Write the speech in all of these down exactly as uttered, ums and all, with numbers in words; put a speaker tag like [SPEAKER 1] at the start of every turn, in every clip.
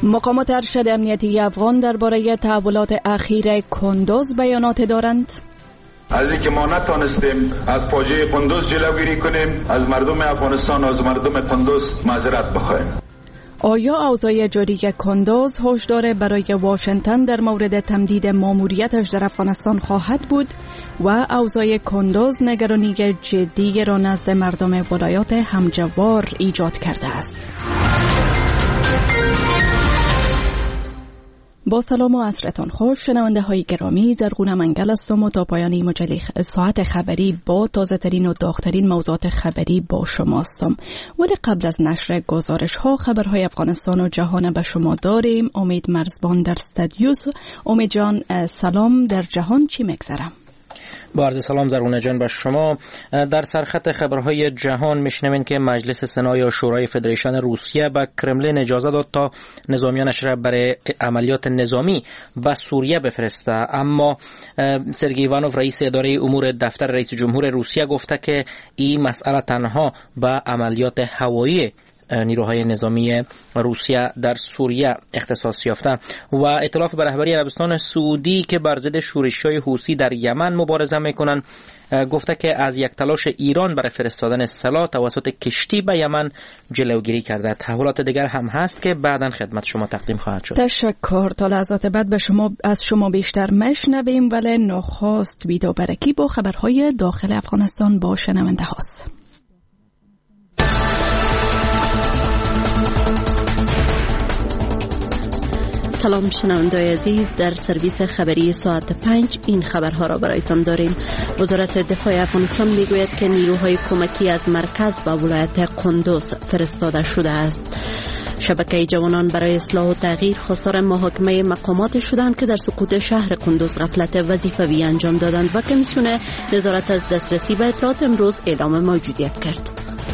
[SPEAKER 1] مقامات ارشد امنیتی افغان درباره تحولات اخیر کندوز بیانات دارند.
[SPEAKER 2] از اینکه ما نتانستیم از فاجعه کندوز جلوگیری کنیم، از مردم افغانستان و از مردم کندوز معذرت بخواهیم.
[SPEAKER 1] آیا اوضاع جاری کندوز هشدار برای واشنگتن در مورد تمدید ماموریتش در افغانستان خواهد بود و اوضاع کندوز نگرانی جدی را نزد مردم ولایات همجوار ایجاد کرده است؟ با سلام و عصرتان خوش شنونده های گرامی، زرغون منگل هستم و تا پایان مجله ساعت خبری با تازه ترین و داغ‌ترین موضوعات خبری با شما هستم. ولی قبل از نشر گزارش ها خبرهای افغانستان و جهان به شما داریم. امید مرزبان در استودیوس. امید جان سلام، در جهان چی میگذره؟
[SPEAKER 3] با عرض سلام زرونه جان به شما. در سرخط خبرهای جهان میشنوین که مجلس سنا یا شورای فدریشن روسیه به کرملین اجازه داد تا نظامیانش را برای عملیات نظامی به سوریه بفرسته، اما سرگئی ایوانوف رئیس اداره امور دفتر رئیس جمهور روسیه گفته که این مسئله تنها به عملیات هوایی نیروهای نظامی روسیه در سوریه اختصاص یافته. و ائتلاف به رهبری عربستان سعودی که بر ضد شورش‌های حوثی در یمن مبارزه میکنند گفته که از یک تلاش ایران برای فرستادن سلاح توسط کشتی به یمن جلوگیری کرده. تحولات دیگر هم هست که بعداً خدمت شما تقدیم خواهد شد.
[SPEAKER 1] تشکر. تا لحظات بعد به شما از شما بیشتر مشنویم، ولی نخست ویدو برکی با خبرهای داخل افغانستان با شنونده هاست. سلام شنونده‌های عزیز، در سرویس خبری ساعت پنج این خبرها را برایتان داریم. وزارت دفاع افغانستان میگوید که نیروهای کمکی از مرکز به ولایت کندوز فرستاده شده است. شبکه جوانان برای اصلاح و تغییر خواستار محاکمه مقامات شدند که در سقوط شهر کندوز غفلت وظیفوی انجام دادند و کمیسیون نظارت از دسترسی به اطلاعات امروز اعلام موجودیت کرد.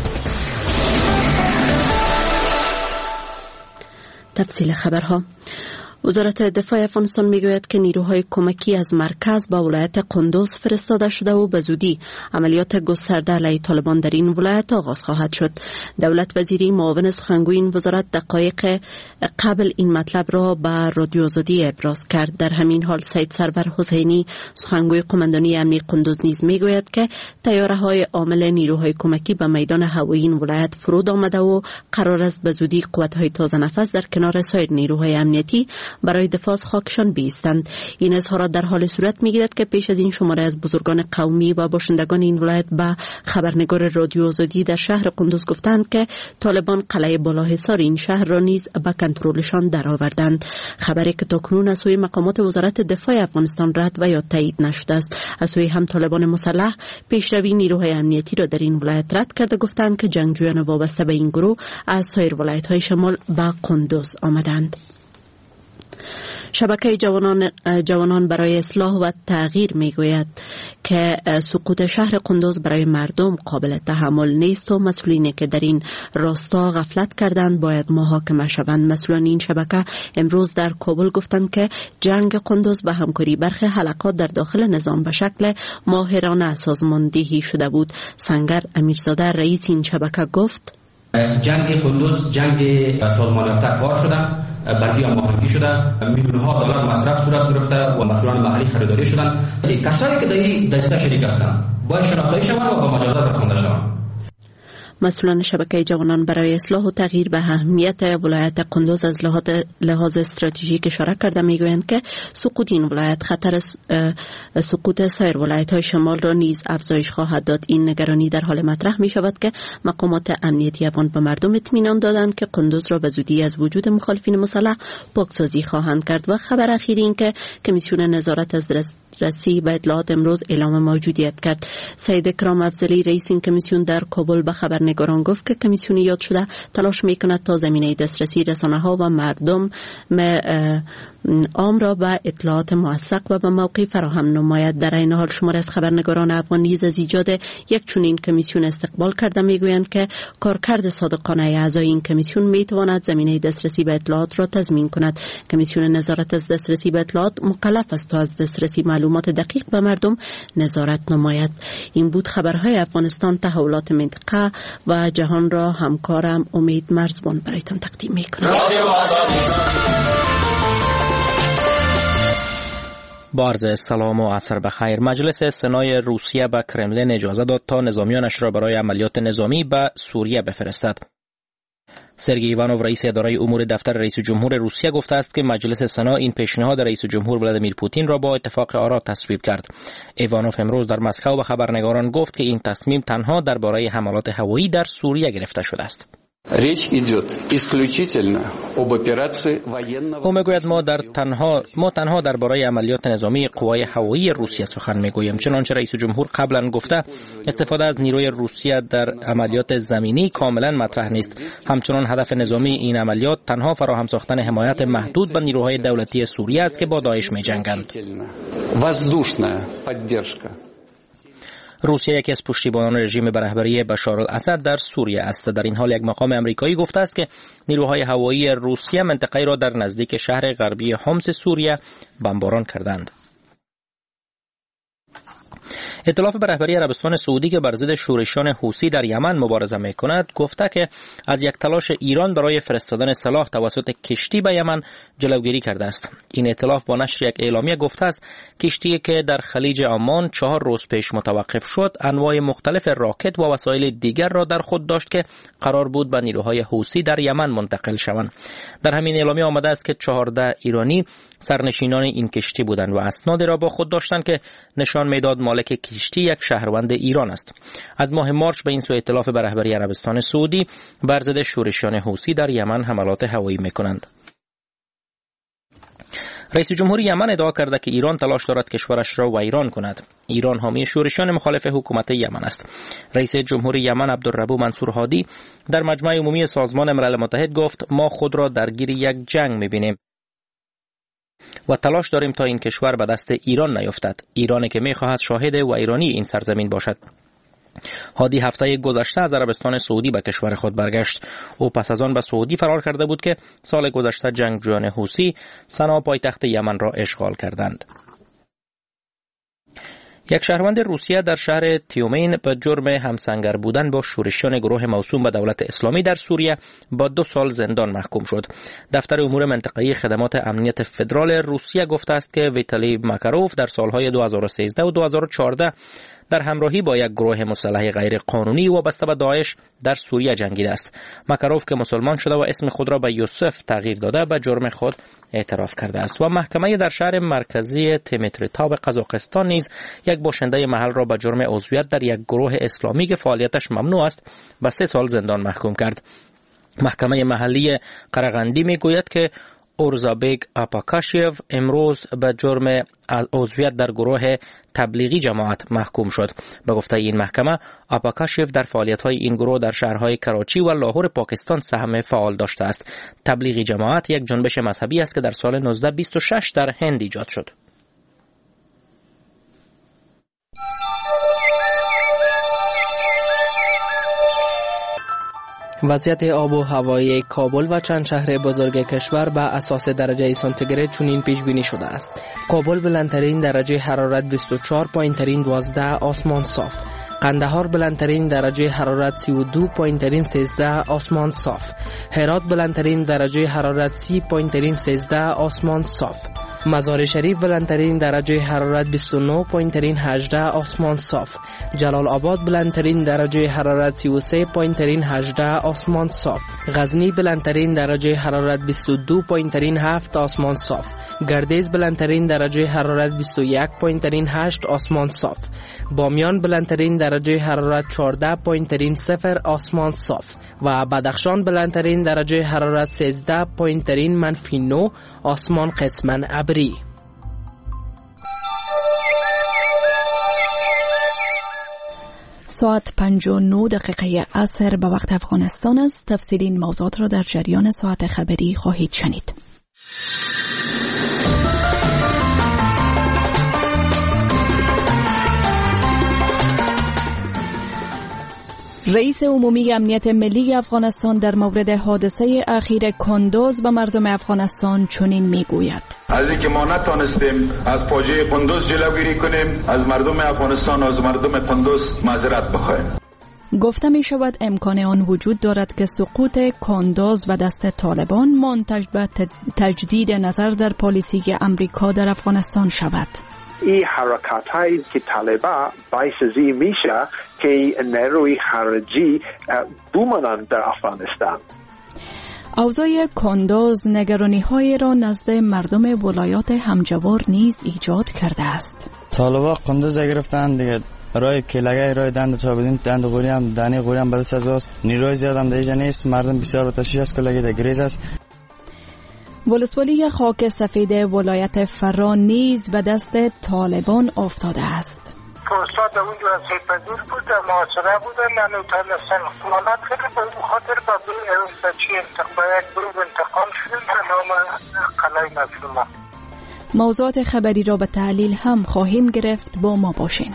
[SPEAKER 1] تفصیل خبرها. وزارت دفاع افغانستان میگوید که نیروهای کمکی از مرکز به ولایت کندوز فرستاده شده و به زودی عملیات گسترده علیه طالبان در این ولایت آغاز خواهد شد. دولت وزیری معاون سخنگوی این وزارت دقایق قبل این مطلب را به رادیو آزادی ابراز کرد. در همین حال سید سرور حسینی سخنگوی قماندانی امنیت کندوز نیز میگوید که طیاره‌های عامل نیروهای کمکی به میدان هوایی این ولایت فرود آمده و قرار است به زودی قوت‌های تازه نفس در کنار سایر نیروهای امنیتی برای دفاع از خاکشان بیستند. این اظهارات در حال صورت میگیرد که پیش از این شماره از بزرگان قومی و باشندگان این ولایت به خبرنگار رادیو آزادی در شهر کندوز گفتند که طالبان قلعه بالاحصار این شهر را نیز به کنترلشان درآوردند. خبری که تاکنون از سوی مقامات وزارت دفاع افغانستان رد و یا تایید نشده است. از سوی هم طالبان مسلح پیشروی نیروهای امنیتی را در این ولایت رد کرده گفتند که جنگجویان وابسته به این گروه از سایر ولایت‌های شمال به کندوز آمدند. شبکه جوانان جوانان برای اصلاح و تغییر میگوید که سقوط شهر کندوز برای مردم قابل تحمل نیست و مسئولینی که در این راستا غفلت کردند باید محاکمه شوند. مسئولان این شبکه امروز در کابل گفتند که جنگ کندوز به همکاری برخی حلقات در داخل نظام به شکل ماهرانه سازماندهی شده بود. سنگر امیرزاده رئیس این شبکه گفت
[SPEAKER 4] جنگ کندوز جنگ سازمان‌یافته کار شده، بعضی ها ماهرگی شده، میلیون‌ها دلار مصرف صورت گرفته و مسئولان محلی خریداری شدند. کسایی که در این دسته شریک هستند باید شناخته شوند و با مجازات رسانده شوند.
[SPEAKER 1] مسئولان شبکه جوانان برای اصلاح و تغییر به اهمیت ولایت کندوز از لحاظ استراتژیک اشاره کرده میگویند که سقوط این ولایت خطر سقوط سایر ولایت‌های شمال را نیز افزایش خواهد داد. این نگرانی در حال مطرح می شود که مقامات امنیتی افغان به مردم اطمینان دادند که کندوز را به زودی از وجود مخالفین مسلح پاکسازی خواهند کرد. و خبر اخیر این که کمیسیون نظارت از دسترسی به اطلاعات امروز اعلام موجودیت کرد. سید اکرام افضلی رئیس این کمیسیون در کابل به خبر نگاران گفت که کمیسیون یاد شده تلاش میکند تا زمینه دسترسی رسانه‌ها و مردم عام را به اطلاعات موثق و به موقع فراهم نماید. در این حال شمار از خبرنگاران افغان نیز از ایجاد یک چنین کمیسیون استقبال کرده میگویند که کارکرد صادقانه اعضای این کمیسیون میتواند زمینه دسترسی به اطلاعات را تضمین کند. کمیسیون نظارت از دسترسی به اطلاعات مکلف است تا از دسترسی معلومات دقیق به مردم نظارت نماید. این بود خبرهای افغانستان. تحولات منطقه و جهان را همکارم امید مرزبان برایتان تقدیم میکنم.
[SPEAKER 3] با عرض سلام و عصر بخیر. مجلس سنای روسیه به کرملین اجازه داد تا نظامیانش را برای عملیات نظامی به سوریه بفرستد. سرگئی ایوانوف رئیس اداره امور دفتر رئیس جمهور روسیه گفته است که مجلس سنا این پیشنهاد رئیس جمهور ولادیمیر پوتین را با اتفاق آرا تصویب کرد. ایوانوف امروز در مسکو به خبرنگاران گفت که این تصمیم تنها درباره حملات هوایی در سوریه گرفته شده است. او میگوید ما در تنها ما تنها درباره عملیات نظامی قوای هوایی روسیه سخن میگوییم. چنانچه رئیس جمهور قبلا گفته استفاده از نیروی روسیه در عملیات زمینی کاملا مطرح نیست. همچنان هدف نظامی این عملیات تنها فراهم ساختن حمایت محدود به نیروهای دولتی سوریه است که با داعش میجنگند. روسیه یکی از پشتیبانان رژیم به رهبری بشار الاسد در سوریه است. در این حال یک مقام امریکایی گفته است که نیروهای هوایی روسیه منطقه‌ای را در نزدیک شهر غربی حمص سوریه بمباران کردند. ائتلاف به رهبری عربستان سعودی که بر ضد شورشیان حوثی در یمن مبارزه می‌کند گفته که از یک تلاش ایران برای فرستادن سلاح توسط کشتی به یمن جلوگیری کرده است. این ائتلاف با نشر یک اعلامیه گفته است کشتی که در خلیج عمان چهار روز پیش متوقف شد انواع مختلف راکت و وسایل دیگر را در خود داشت که قرار بود به نیروهای حوثی در یمن منتقل شوند. در همین اعلامیه آمده است که چهارده ایرانی سرنشینان این کشتی بودند و اسنادی را با خود داشتند که نشان میداد مالک کشتی یک شهروند ایران است. از ماه مارس به این سو ائتلاف به رهبری عربستان سعودی بر ضد شورشیان حوثی در یمن حملات هوایی میکنند. رئیس جمهور یمن ادعا کرده که ایران تلاش دارد کشورش را ویران کند. ایران حامی شورشیان مخالف حکومت یمن است. رئیس جمهور یمن عبدالربو منصور هادی در مجمع عمومی سازمان ملل متحد گفت ما خود را درگیر یک جنگ میبینیم و تلاش داریم تا این کشور به دست ایران نیفتد. ایرانی که میخواهد شاهد و ایرانی این سرزمین باشد. هادی هفته گذشته از عربستان سعودی به کشور خود برگشت. او پس از آن به سعودی فرار کرده بود که سال گذشته جنگجویان حوثی سنا پایتخت یمن را اشغال کردند. یک شهروند روسیه در شهر تیومین به جرم همسنگر بودن با شورشیان گروه موسوم به دولت اسلامی در سوریه با دو سال زندان محکوم شد. دفتر امور منطقه‌ای خدمات امنیت فدرال روسیه گفته است که ویتالی ماکاروف در سالهای دو هزار و سیزده و دو هزار و چهارده در همراهی با یک گروه مسلح غیر قانونی وابسته به داعش در سوریه جنگیده است. ماکاروف که مسلمان شده و اسم خود را به یوسف تغییر داده به جرم خود اعتراف کرده است و محکمه در شهر مرکزی تیمیتریتا به قزاقستان نیز یک باشنده محل را به جرم عضویت در یک گروه اسلامی که فعالیتش ممنوع است به سه سال زندان محکوم کرد. محکمه محلی قرغندی میگوید که اورزابیگ آپاکاشیف امروز به جرم عضویت در گروه تبلیغی جماعت محکوم شد. به گفته این محکمه آپاکاشیف در فعالیت‌های این گروه در شهرهای کراچی و لاهور پاکستان سهم فعال داشته است. تبلیغی جماعت یک جنبش مذهبی است که در سال نوزده بیست و شش در هند ایجاد شد.
[SPEAKER 5] وضعیت آب و هوایی کابل و چند شهر بزرگ کشور به اساس درجه سانتیگراد چنین پیش بینی شده است. کابل بلندترین درجه حرارت بیست و چهار پایین ترین دوازده آسمان صاف. قندهار بلندترین درجه حرارت سی و دو پایین ترین سیزده آسمان صاف. هرات بلندترین درجه حرارت سی پایین ترین سیزده آسمان صاف. مزار شریف بلندترین درجه حرارت بیست و نه پایین ترین هجده آسمان صاف. جلال آباد بلندترین درجه حرارت سی و سه پایین ترین هجده آسمان صاف. غزنی بلندترین درجه حرارت بیست و دو پایین ترین هفت آسمان صاف. گردیز بلندترین درجه حرارت بیست و یک پایین ترین هشت آسمان صاف. بامیان بلندترین درجه حرارت چهارده پایین ترین صفر آسمان صاف و بدخشان بلندترین درجه حرارت سیزده پایین ترین منفی نه آسمان قسماً ابری.
[SPEAKER 6] ساعت پنج و نه دقیقه عصر به وقت افغانستان است. تفصیل این موضوعات را در جریان ساعت خبری خواهید شنید. رئیس عمومی امنیت ملی افغانستان در مورد حادثه اخیر کندوز به مردم افغانستان چنین میگوید:
[SPEAKER 2] از اینکه ما نتانستیم از فاجعه کندوز جلوگیری کنیم، از مردم افغانستان و از مردم کندوز معذرت بخواهیم.
[SPEAKER 6] گفته می شود امکان آن وجود دارد که سقوط کندوز و دست طالبان منتج به تجدید نظر در پالیسی امریکا در افغانستان شود.
[SPEAKER 7] این حرکت هایی که طالبان باعث زی میشه که نیروی خارجی بمانند در افغانستان.
[SPEAKER 6] اوضاع کندوز نگرانی های را نزد مردم ولایات همجوار نیز ایجاد کرده است.
[SPEAKER 8] طالبان کندوز گرفتن دیگه، رای کلاگای رای دند تا بدین دند غوری هم دانه غوری هم بدست از نیروی زیاد هم دیگه نیست. مردم بسیار با تشویش است کلاگی در گریز است.
[SPEAKER 6] ولسوالی خاک سفید ولایت فرا نیز به دست طالبان افتاده است.
[SPEAKER 9] استاد در اونجا سیپذیر بود، معاصره بودن، نمیتونستن خلالات خیلی به خاطر با چی باید برو انتقام شدن به نام قلعه مظلومه.
[SPEAKER 6] موضوعات خبری را به تحلیل هم خواهیم گرفت، با ما باشین.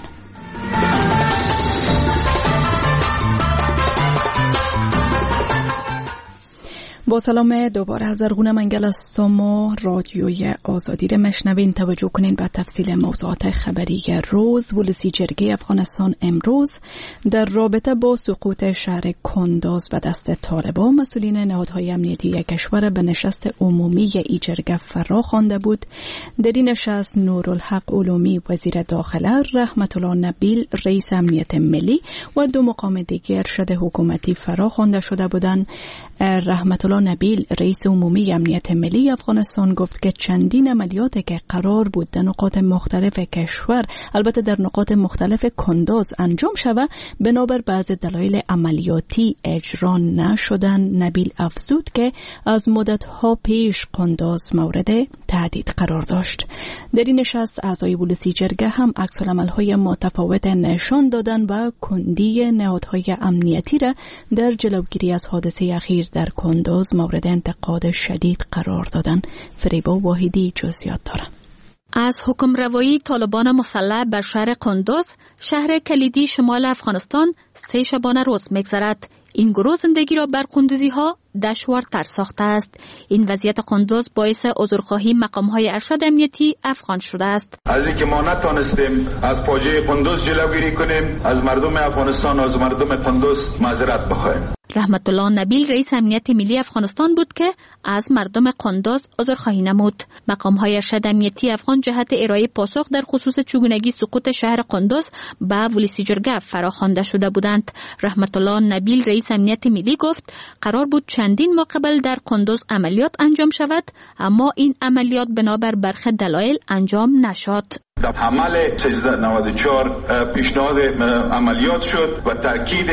[SPEAKER 6] با سلام دوباره از ارغون منگل هستم و رادیوی آزادی را مشنوین. توجه کنین به تفصیل موضوعات خبری روز. ولسی جرگه افغانستان امروز در رابطه با سقوط شهر کندوز و دست طالبان مسئولین نهادهای امنیتی کشور به نشست عمومی ای جرگه فرا خوانده بود. در این نشست نورالحق علومی وزیر داخله، رحمت الله نبیل رئیس امنیت ملی و دو مقام دیگر ارشد حکومتی فرا خوانده شده بودند. رحمت الله نبیل رئیس عمومی امنیت ملی افغانستان گفت که چندین عملیاتی که قرار بود در نقاط مختلف کشور، البته در نقاط مختلف کندوز انجام شود، بنابر بعض دلایل عملیاتی اجرا نشدن. نبیل افزود که از مدت‌ها پیش کندوز مورد تهدید قرار داشت. در این نشست اعضای ولسی جرگه هم عکس‌العمل‌های متفاوت نشان دادند و کندی نهادهای امنیتی را در جلوگیری از حادثه اخیر در کندوز مورد انتقاد شدید قرار دادن. فریبا واحدی جزئیات دارد.
[SPEAKER 10] از حکم روایی طالبان مسلح بر شهر کندوز، شهر کلیدی شمال افغانستان، سه شبانه روز می‌گذرد. این گروه زندگی را بر کندوزی ها دشوارتر ساخته است. این وضعیت کندوز باعث عذرخواهی مقام‌های ارشد امنیتی افغان شده است.
[SPEAKER 2] از اینکه ما نتونستیم از فاجعه کندوز جلوگیری کنیم، از مردم افغانستان و از مردم کندوز معذرت بخواهیم.
[SPEAKER 10] رحمت الله نبیل رئیس امنیت ملی افغانستان بود که از مردم کندوز عذرخواهی نمود. مقام‌های ارشد امنیتی افغان جهت ارائه پاسخ در خصوص چگونگی سقوط شهر کندوز به ولسی جرگه فراخوانده شده بودند. رحمت الله نبیل رئیس امنیت ملی گفت قرار بود چندین ماه قبل در کندوز عملیات انجام شود، اما این عملیات بنابر برخی دلایل انجام نشد.
[SPEAKER 2] در عمل سیزده نود و چهار پیشنهاد عملیات شد و تاکید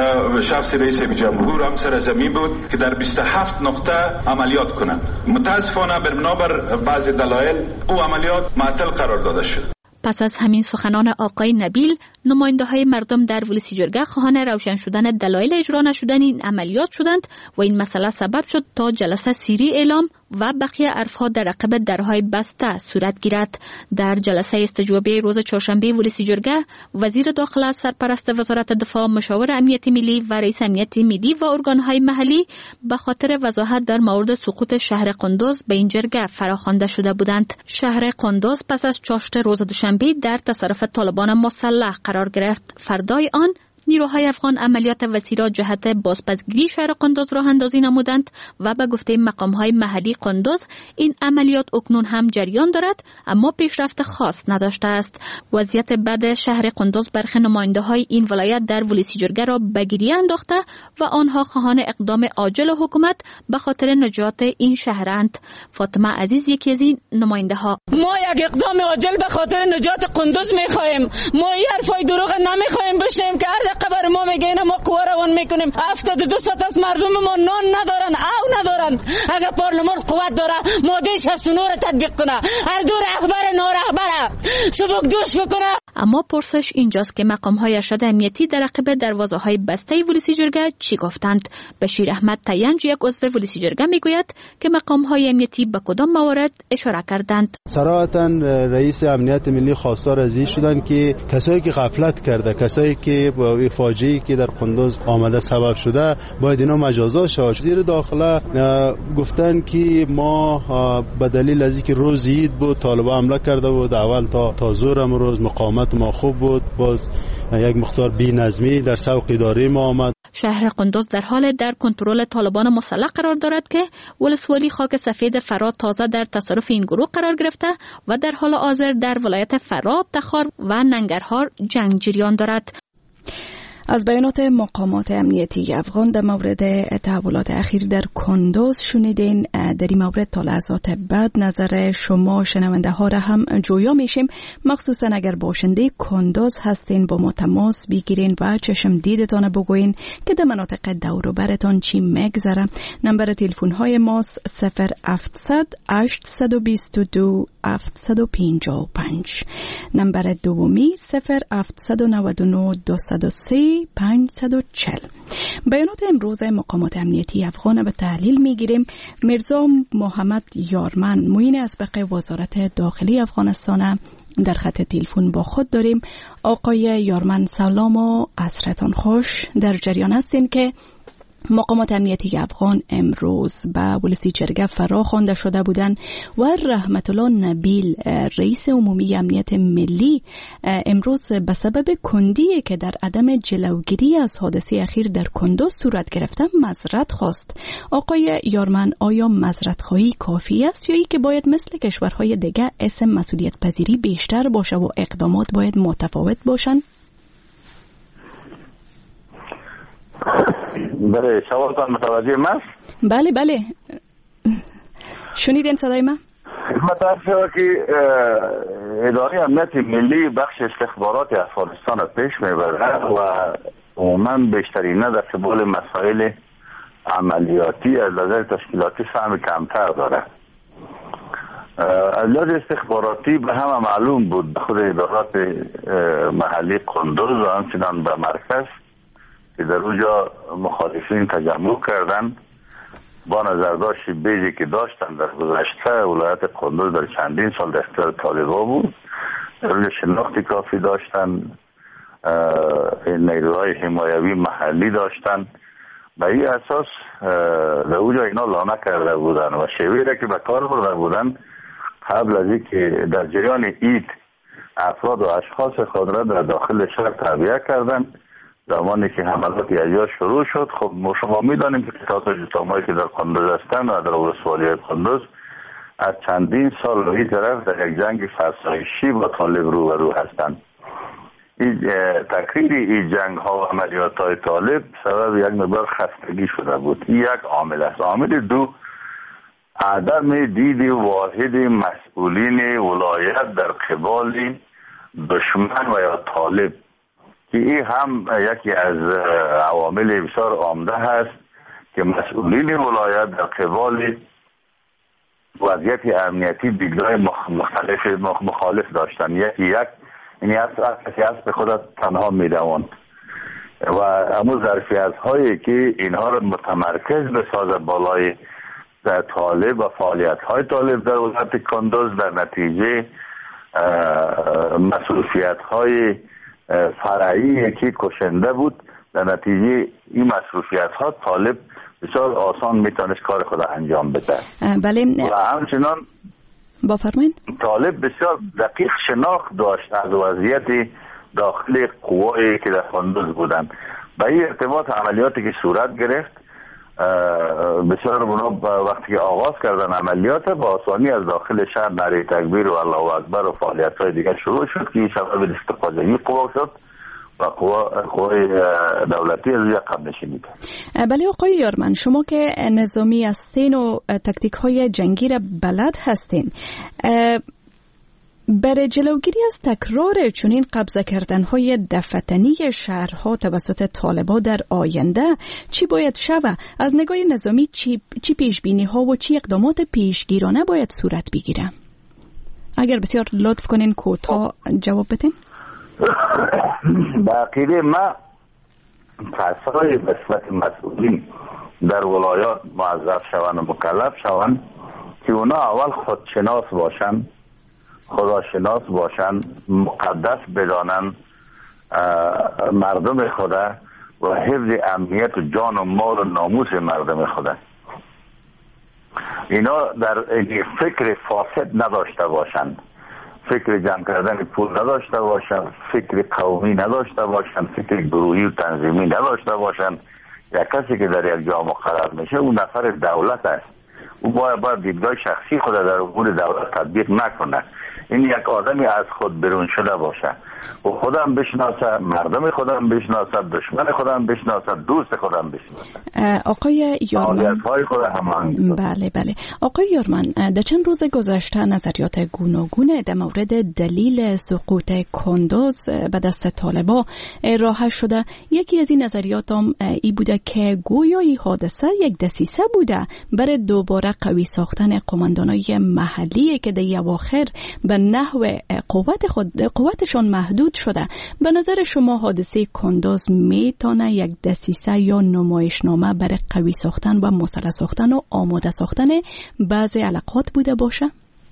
[SPEAKER 2] شخص رئیس جمهور هم سر زمین بود که در بیست و هفت نقطه عملیات کنند. متاسفانه بنابر بعض دلایل او عملیات معطل قرار داده شد.
[SPEAKER 10] پس از همین سخنان آقای نبیل، نماینده های مردم در ولسی جرگه خواهان روشن شدن دلایل اجرا نشدن این عملیات شدند و این مسئله سبب شد تا جلسه سیری اعلام و بقیه عرفها در عقب درهای بسته صورت گیرد. در جلسه استجوابی روز چهارشنبه ولسی جرگه، وزیر داخله، سرپرست وزارت دفاع، مشاور امنیت ملی و رئیس امنیت ملی و ارگانهای محلی به خاطر وضاحت در مورد سقوط شهر کندوز به این جرگه فراخوانده شده بودند. شهر کندوز پس از چاشت روز دوشنبه در تصرف طالبان مسلح قرار گرفت. فردای آن نیروهای افغان عملیات وسیع را جهت بازپسگیری شهر کندوز راه اندازی نمودند و به گفته مقام‌های محلی کندوز این عملیات اکنون هم جریان دارد، اما پیشرفت خاص نداشته است. وضعیت بد شهر کندوز برخی نماینده‌های این ولایت در ولسی جرگه را به گریه انداخته و آنها خواهان اقدام عاجل حکومت به خاطر نجات این شهرند. فاطمه عزیز یکی از این نماینده‌ها:
[SPEAKER 11] ما یک اقدام عاجل به خاطر نجات کندوز می‌خواهیم. ما این حرفای دروغ نمی‌خواهیم بشنویم که قبر ما میگین ما قوا روان میکنیم. هفتاد و دو ساعت از مردم ما نان ندارن، او ندارن. اگر پارلمان قوت داره ماده شصت و نه را تطبیق کنه، هر دو رهبر نارهبر سبک دوش بکنه.
[SPEAKER 10] اما پرسش اینجاست که مقام‌های ارشد امنیتی در عقب دروازه‌های بسته ولسی جرگه چی گفتند؟ بشیر احمد تینج، یک عضو ولسی جرگه، میگوید که مقام‌های امنیتی به کدام موارد اشاره کردند.
[SPEAKER 12] صراحتاً رئیس امنیت ملی خواستار از این شدن که کسایی که غفلت کرده، کسایی که با فاجعه‌ای که در کندوز آمده سبب شده باید اینا مجازات شود. وزیر داخله گفتن که ما به دلیل از اینکه روز عید بود طالبان حمله کرده بود، اول تا تا ظهر امروز مقاومت خدمات ما خوب بود. باز یک مقدار بی‌نظمی در سوق اداری ما آمد.
[SPEAKER 10] شهر قندوز در حال در کنترل طالبان مسلح قرار دارد که ولسوالی خاک سفید فرا تازه در تصرف این گروه قرار گرفته و در حال حاضر در ولایت فرا، تخار و ننگرهار جنگ جریان دارد.
[SPEAKER 6] از بیانات مقامات امنیتی افغان در مورد تحولات اخیر در کندوز شنیدین. در این مورد تا لحظات بعد نظر شما شنونده ها را هم جویا میشیم، مخصوصا اگر باشنده کندوز هستین با ما تماس بگیرین و چشم دیدتان بگوین که در مناطق دور و برتان چی میگذره. نمبر تلفن های ماست صفر هفتصد هشتصد و بیست و دو هفتصد و پنجاه و پنج. نمبر دومی صفر هفتصد و نود و نه دویست و سه پانصد و چهل. بیانات امروز مقامات امنیتی افغان به تحلیل میگیریم. میرزا محمد یارمن معین اسبق وزارت داخلی افغانستان در خط تلفن با خود داریم. آقای یارمن سلام و عصرتان خوش. در جریان هستین که مقامات امنیتی افغان امروز به ولسی جرگه فرا خوانده شده بودند و رحمت الله نبیل رئیس عمومی امنیت ملی امروز به سبب کندی که در عدم جلوگیری از حادثه اخیر در کندوز صورت گرفته معذرت خواست. آقای یارمن، آیا معذرت خواهی کافی است یا ای که باید مثل کشورهای دیگه اسم مسئولیت پذیری بیشتر باشه و اقدامات باید متفاوت باشند؟
[SPEAKER 13] بله، سوالتان متوجه من؟
[SPEAKER 6] بله بله شنیدین صدای من؟
[SPEAKER 13] خدمت عرض شود که اداره امنیت ملی بخش استخبارات افغانستان پیش میبرد و عموما بیشترین در قبال مسائل عملیاتی از نظر تشکیلاتی فهم کمتر داره. از لحاظ استخباراتی به همه معلوم بود خود ادارات محلی قندوز و همچنان به مرکز که در اونجا مخالفین تجمع کردن با نظرداشت بیجی که داشتن در گذشته ولایت قندوز در چندین سال در اختیار طالبان بود، در اونجا شناخت کافی داشتن، نیروهای حمایوی محلی داشتن. به این اساس در اونجا اینا لانه کرده بودن و شیوهی را که به کار برده بودن قبل از اینکه در جریان عید افراد و اشخاص خود را در داخل شهر تعبیه کردن. زمانی که حملات یجا شروع شد، خب ما شما میدانیم که قطعات جسامایی که در قندوز هستند و در ولسوالی قندوز از چندین سال روی طرف در یک جنگ فرسایشی با طالب رو و رو هستند. این تکریر این جنگ ها و عملیات های طالب سبب یک مقدار خستگی شده بود. این یک عامل است. عامل دو، عدم دید واحد مسئولین ولایت در قبال دشمن و یا طالب که این هم یکی از عوامل بسیار عمده هست که مسئولین ولایت در قبال وضعیت امنیتی دیدگاه مختلف مخالف داشتن. یکی یک این کسی هست به خود تنها میدوان و همون ظرفیت هایی که اینها را متمرکز بسازه بالای در طالب و فعالیت های طالب در ولایت کندوز در نتیجه مصروفیت های فرعی که کشنده بود، در نتیجه این مصروفیت ها طالب بسیار آسان میتونست کار خود انجام بده.
[SPEAKER 6] بله.
[SPEAKER 13] و همچنان
[SPEAKER 6] با فرمایید
[SPEAKER 13] طالب بسیار دقیق شناخت داشت از وضعیت داخل قوایی که در کندوز بودن. به این ارتباط عملیاتی که صورت گرفت بسیار اونا وقتی که آغاز کردن عملیات با آسانی از داخل شهر نعره تکبیر و الله اکبر و فعالیت های دیگر شروع شد که این سبب استفاده قوا شد و قوای دولتی از یقب نشینید.
[SPEAKER 6] بله آقای یارمن، شما که نظامی هستین و تکتیک های جنگی را بلد هستین، برای جلوگیری از تکرار چنین قبضه کردن های دفتنی شهرها توسط طالبان در آینده چی باید شود؟ از نگاه نظامی چی, چی پیش بینی ها و چی اقدامات پیشگیرانه باید صورت بگیره؟ اگر بسیار لطف کنین کوتاه جواب بدین.
[SPEAKER 13] به عقیده ما کسای به صفت مسئولین در ولایات موظف شوند و مکلف شوند که اونا اول خودشناس باشن، خداشناس باشن، مقدس بدانن مردم خدا و حفظ امنیت و جان و مال و ناموس مردم خدا. اینا در فکر فاسد نداشته باشند، فکر جمع کردن پول نداشته باشن، فکر قومی نداشته باشن، فکر گروهی و تنظیمی نداشته باشن. یک کسی که در یک جا مقرر میشه اون نفر دولت است، او باید باید دیدگاه شخصی خود در امور دولت تطبیق نکنه. این یک آدمی از خود برون شده باشه و خودم بشناسه، مردم خودم بشناسه، دشمن خودم بشناسه، دوست خودم بشناسه.
[SPEAKER 6] آقای یارمن،
[SPEAKER 13] بله
[SPEAKER 6] بله آقای یارمن، در چند روز گذشته نظریات گوناگون در مورد دلیل سقوط کندوز به دست طالبا ارائه شده. یکی از این نظریات هم ای بوده که گویا این حادثه یک دسیسه بوده برای دوباره قوی ساختن قماندانای محلی که در اواخر به نحو قوت خود قوتشان محدود شده. به نظر شما حادثه کندوز میتونه یک دسیسه یا نمایشنامه برای قوی ساختن و مسلح ساختن و آماده ساختن بعضی علاقات بوده باشه؟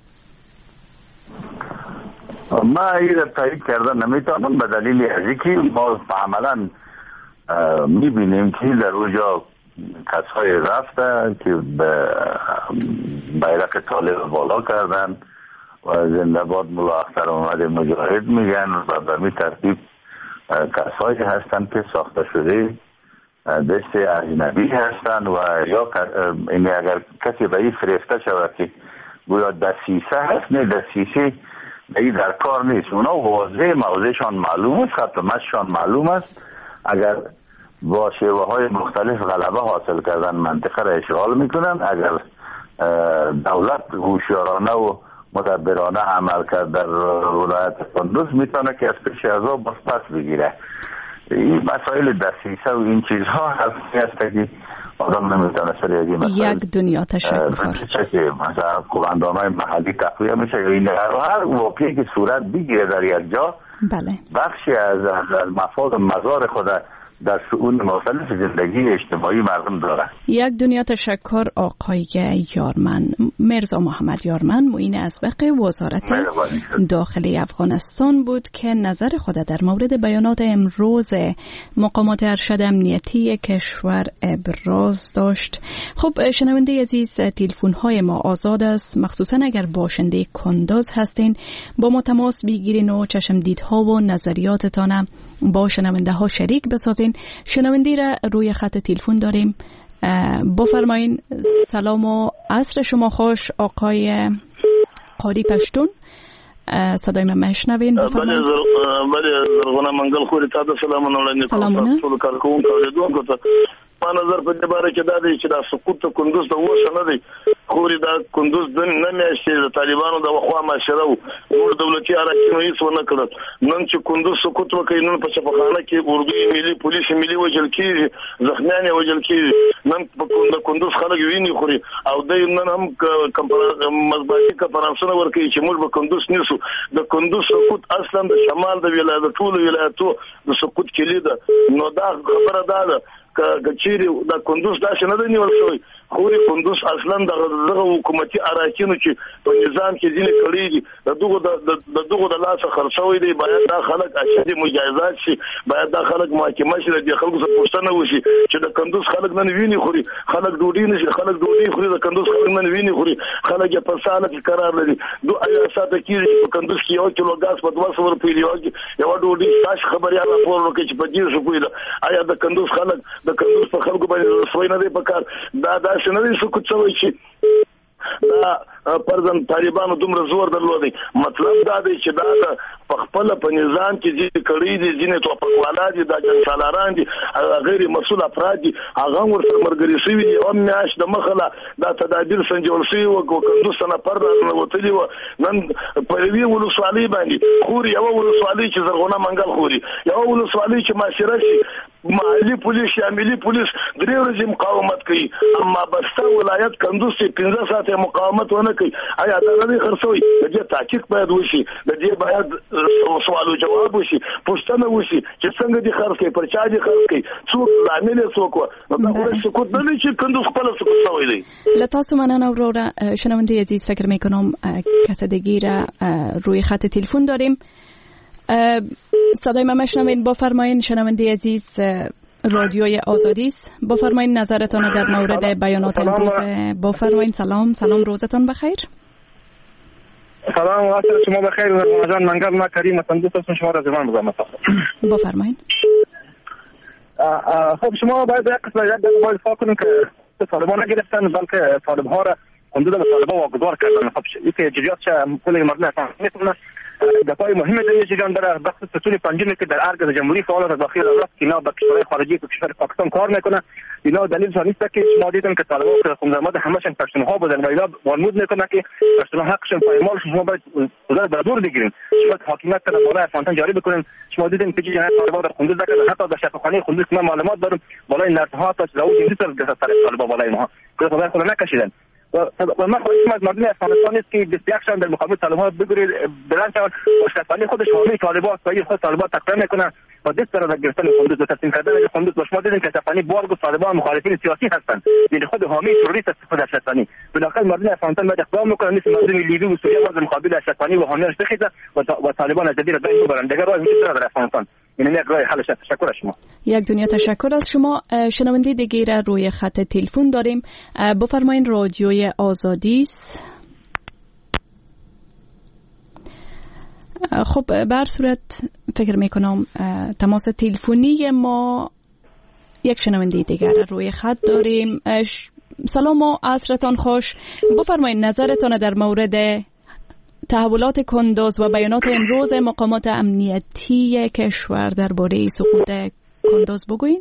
[SPEAKER 13] ما این تایید کردن نمیتونم به دلیل از اینکه ما عملا میبینیم که در اونجا کسای رفته که به بیرق طالب بالا کردن و زنده باد ملا اختر محمد مجاهد میگن و به می ترتیب کسایی هستند که ساخته شده دست اجنبی هستند و یا این اگر کسی به این فریفته شود که گویا دسیسه هست، نه دسیسه این در کار نیست. اونا واضح موضعشان معلوم است، خط مشیشان معلوم است. اگر با شیوه های مختلف غلبه حاصل کردن منطقه را اشغال میکنن، اگر دولت هوشیارانه و مدبرانه عمل کرد در ولایت کندوز میتونه که از پیش ازا باز پس بگیره. این مسائل دسیسه و این چیزها حرفی هست که آدم نمیتونه سر از این مسائل
[SPEAKER 6] یک دنیا تشکر
[SPEAKER 13] که مثلا قماندانای محلی تقویه میشه. این هر واقعی که صورت بگیره در یک جا
[SPEAKER 6] بله.
[SPEAKER 13] بخشی از مفاد مزار خود در شؤون مختلف زندگی اجتماعی مردم داره.
[SPEAKER 6] یک دنیا تشکر آقای یارمن. مرزا محمد یارمن معین اسبق وزارت داخلی افغانستان بود که نظر خود در مورد بیانات امروز مقامات ارشد امنیتی کشور ابراز داشت. خب شنونده عزیز، تلفن های ما آزاد است، مخصوصا اگر باشنده کندوز هستین با ما تماس بگیرین و چشمدیدها و نظریاتتان با شنونده ها شریک بسازین. شنوندی را روی خط تلفن داریم. بفرمایین. سلام و عصر شما خوش آقای قاری پشتون، صدای من میشنوین؟
[SPEAKER 14] بله بله زرغونه منگل خوری تا د سلامونه وړاندې کوم ټول کارکونکو اوریدونکو ته. ما نظر په دې باره کې دا دی چې دا سقوط ته کندوز ته اوسه نه دی خوري. دا کندوز د نه میاشتې د طالبانو د وخوا معاشره و نور دولتي اراکینو هیڅ ونه کړل. نن چې کندوز سقوط وکړي، نن په شفاخانه کې اردو ملي پولیس ملي وجل کیږي، زخمیان وجل کیږي. نن په کندوز خلک ویني خوري او د نن هم مزباطي کنفرانسونه ورکوي چې موږ به کندوز نیسو. د کندوز سقوط اصلا د شمال د ولایت ټول ولایتو د سقوط کلی ده. نو دا خبره ده که چیرې د کندوز داسې نه دی نیول شوی، خو کندوز اصلا دغه حکومتي اراکینو چې په نظام کې ځینې کړي دي د دغه د دغه د لاسه خرڅوي دی. باید دا خلک اشدي مجازات شي، باید دا خلک محاکمه شي، د خلکو څخه پوښتنه وشي چې د کندوز خلک نن ویني خوري، خلک ډوډۍ نشي، خلک ډوډۍ خوري، د کندوز خلک نن ویني خوري، خلک یې په ساله کې قرار لري. دو آیا ساته کېږي په کندوز کې یو کیلو ګاز په دوه سوه روپۍ دی، یو ډوډۍ تاسو خبريال راپور وکړي چې په دې شو کوي. آیا د کندوز خلک د کندوز په خلکو باندې سوی نه دی پکار؟ دا دا څنګه دی سکوت څوي چې دا پرځن طالبانو دومره زور درلودي؟ مطلب دا دی چې دا په خپل په نظام کې چې کړي دي ځینې توپکوالان دي، دا جنسالاران دي، غیر مسؤل افراد دي، هغه ورسره مرګري شوي دي. او میاش د مخله دا تدابیر سنجول شوي و کندوز نه پر وتلي و. نن په وی ولسوالۍ باندې خوري، یو ولسوالۍ چې زرغونه منګل خوري، یو ولسوالۍ چې معاشره شي، محلي پولیس یا ملي پولیس درې ورځې مقاومت کوي، اما بسته ولایت کندوز چې پنځه ساعته مقاومت ونه کوي. آیا دا نه خرڅوي؟ د دې تحقیق باید وشي، د دې باید سوالو جواب وشي، پوښتنه وشي چې څنګه دي خرڅ کوي، پر چا دي خرڅ کوي، څوک عامل څوک و. دا ورته سکوت نه چې کندوز خپل سکوت شوی دی.
[SPEAKER 6] لتاسو مننه وروره. شنونده عزیز، فکر میکنم کسدگی را روی خط تلفن داریم. صدای من میشنوین؟ بفرمایین. شنونده عزیز، رادیوی آزادی است، بفرمایین نظرتان در مورد بیانات امروز. بفرمایین. سلام سلام، روزتان بخیر.
[SPEAKER 15] سلام و عصر شما بخیر. رمضان منگل ما کریم تندوست هستم، شما را زمان بگم.
[SPEAKER 6] بفرمایید.
[SPEAKER 15] خب شما باید یک قسم یک باید فکر کنیم که طالبان نگرفتن بلکه طالب ها را حدود به طالبان واگذار کردن. خب این که جریات کل مردم افغان میتونه دفاع مهمه در این جریان داره. بخش ستون پنجمی که در ارگ جمهوری فعال داخل دولت که اینا با کشورهای خارجی که کشور پاکستان کار میکنه، اینا دلیل جا نیست که شما دیدن که طالبان که خونزرماد همشون پشتونها بودن و اینا وانمود میکنه که پشتونها حقشون پایمال شما باید گذار بر دور بگیرین، شما حاکمیت در بالای افغانستان جاری بکنین. شما دیدین که جنایت طالبان در کندوز داشت، حتی در شفاخانه کندوز که من معلومات دارم بالای نرسها تا زوج هندی سر گذاشت طالبان بالای ما که خدا خدا نکشیدن. و من خواهشم از مردم افغانستان است که دست یکشان در مقابل طالبان بگیرید بلند شوند و شکستانی خودش حامی طالبان است و خود طالبان تقریر میکنن و دست دارد در گرفتن کندوز و تسلیم کردن کندوز. و شما دیدین که شکستانی بارگ و طالبان مخالفین سیاسی هستند، یعنی خود حامی تروریست است خود شکستانی. بنابراین مردم افغانستان باید اقدام میکنن مثل مردم لیبی و سوریه و مقابل شکستانی و حامیانش بخیزه و طالبان از جدید را بین ببرند. دیگر راه وجود ندارد در افغانستان. این یک راه حل. تشکر از شما.
[SPEAKER 6] یک دنیا تشکر از شما. شنونده دیگر روی خط تلفن داریم. بفرمایید. رادیوی آزادی است. خب به هر صورت فکر میکنم تماس تلفنی ما یک شنونده دیگر روی خط داریم. سلام و عصرتان خوش. بفرمایید نظرتان در مورد تحولات کندوز و بیانات امروز مقامات امنیتی کشور درباره سقوط کندوز بگوین.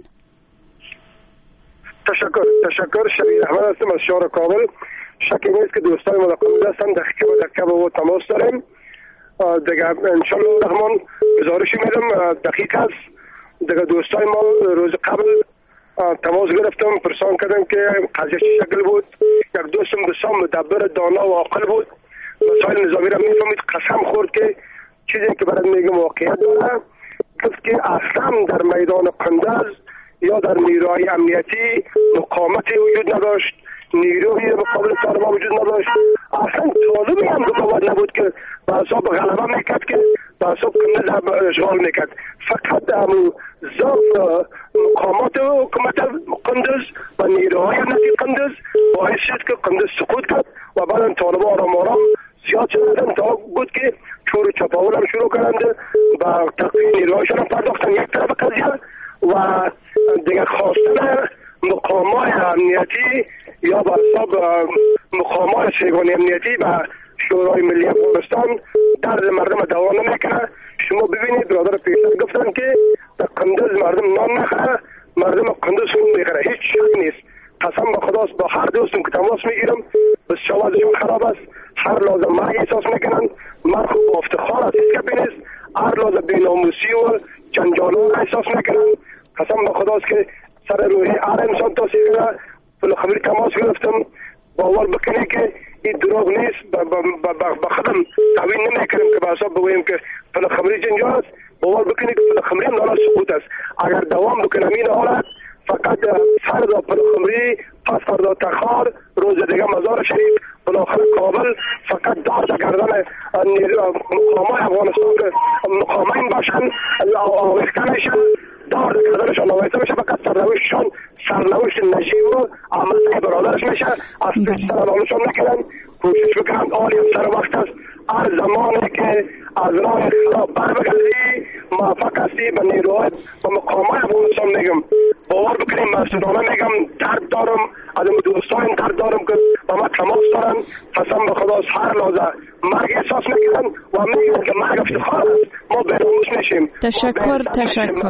[SPEAKER 16] تشکر تشکر شبیه احمد هستم از شهر کابل. شکی نیست که دوستان ما در کندوز هستن، دقیقه و دقیقه با تماس داریم. دیگه انشالله رحمان گزارشی میدم دقیق است. دیگه دوستان ما روز قبل تماس گرفتم، پرسان کردم که قضیه چه شکل بود. یک دوستم بسیار مدبر دانا و عاقل بود، مسائل نظامی را میفهمید. قسم خورد که چیزی که برات میگم واقعیت داره. گفت که اصلا در میدان کندوز یا در نیروهای امنیتی مقاومتی وجود نداشت، نیروی مقابل طالبان وجود نداشت. اصلا طالبی هم مقاومت نبود که به حساب غلبه میکرد که به حساب کندوز اشغال میکرد. فقط همون ضعف مقامات حکومت کندوز و نیروهای امنیتی کندوز باعث شد که کندوز سقوط کرد و بعد طالبان آرام آرام زیاد شدن تا بود که چور چپاول هم شروع کردند و تقویه نیروهایشان هم پرداختن یک طرف قضیه و دیگه خواستن مقامات امنیتی یا به حساب مقامات سیگان امنیتی و شورای ملی افغانستان درد مردم دوام نمیکنه. شما ببینید برادر پیشتر گفتن که در کندوز مردم نان نخره، مردم کندوز خون میخره، هیچ شک نیست. قسم به خداست با هر دوستم که تماس میگیرم بس شوازشون خراب است، هر لازم مرگ احساس میکنن. مرد خوب افتخار است که بینست، هر لازم بیناموسی و جنجالان احساس میکنن. قسم به خداست که سر روحی هر انسان توصیه کنه. فلخبری تماس گرفتم، باور بکنی که این دروغ نیست. به خودم تعوین نمیکنم که به حساب بگویم که فلخبری جنجال است. باور بکنی که فلخبری هم نالا سقوط است. اگر دوام بکنم این حالت فقط فردا پلخمری، پس فردا تخار، روز دیگه مزار شریف، بالاخره کابل فقط دار گردن مقامای افغانستان که مقامین باشن آویخته میشن، دار گردنشان آویخته میشه. فقط سرنوشتشان سرنوشت نجیب و احمد برادرش میشه. از پیشتر الانشان نکنن، کوشش بکنن. آلی هم سر وقت است. هر زمانی که از راه خراب بر بگردی موفق هستی به نیروهای و مقامات افغانستان میگم. باور بکنیم مسئولانه میگم درد دارم، از این دوستان درد دارم که با ما تماس دارن. قسم به خداست هر لحظه مرگ احساس میکنن و میگن که مرگ افتخار است. ما بی‌ناموس میشیم.
[SPEAKER 6] تشکر تشکر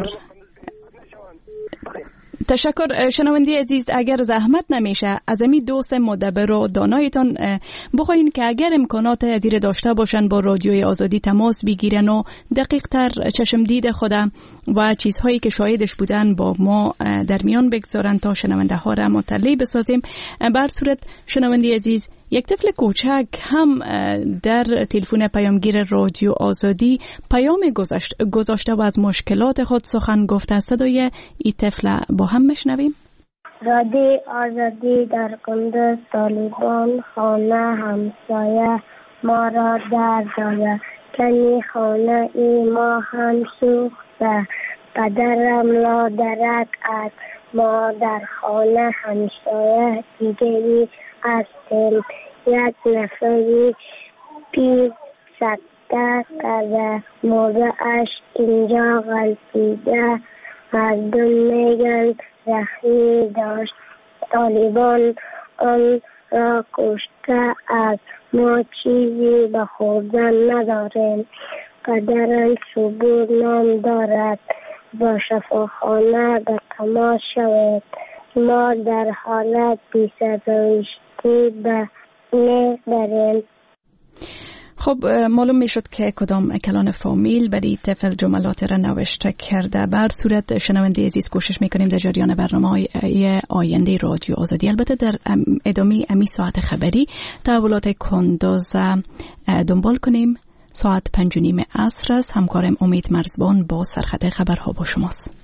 [SPEAKER 6] تشکر شنوندی عزیز. اگر زحمت نمیشه از امی دوست مدبر و دانایتان بخواین که اگر امکانات ازیر داشته باشن با رادیوی آزادی تماس بگیرن و دقیق تر چشم دید خودم و چیزهایی که شاهدش بودن با ما در میان بگذارن تا شنونده ها را مطلع بسازیم. بر صورت شنوندی عزیز، یک طفل کوچک هم در تلفن پیامگیر رادیو آزادی پیام گذاشت گذاشته و از مشکلات خود سخن گفته. صدای این طفل با هم مشنویم.
[SPEAKER 17] رادیو آزادی در کندوز طالبان خانه همسایه ما را در داده، کنی خانه ای ما هم سوخته، پدرم لادرک است، ما در خانه همسایه دیگری هستیم. یک نفری پیر سکته کرده، مرغش اینجا غلطیده، مردم میگن زخمی داشت، طالبان آن را کشته است، ما چیزی به خوردن نداریم، پدرم صبور نام دارد، با شفاخانه به تماس شوید، ما در حالت بی‌سرپرستی به نه بریم.
[SPEAKER 6] خب معلوم می شد که کدام کلان فامیل برای طفل جملات را نوشته کرده. بر صورت شنونده عزیز کوشش می کنیم در جریان برنامه آینده رادیو آزادی، البته در ادامه امی ساعت خبری تحولات کندوز دنبال کنیم. ساعت پنج و نیم عصر است. همکارم امید مرزبان با سرخط خبرها با شماست.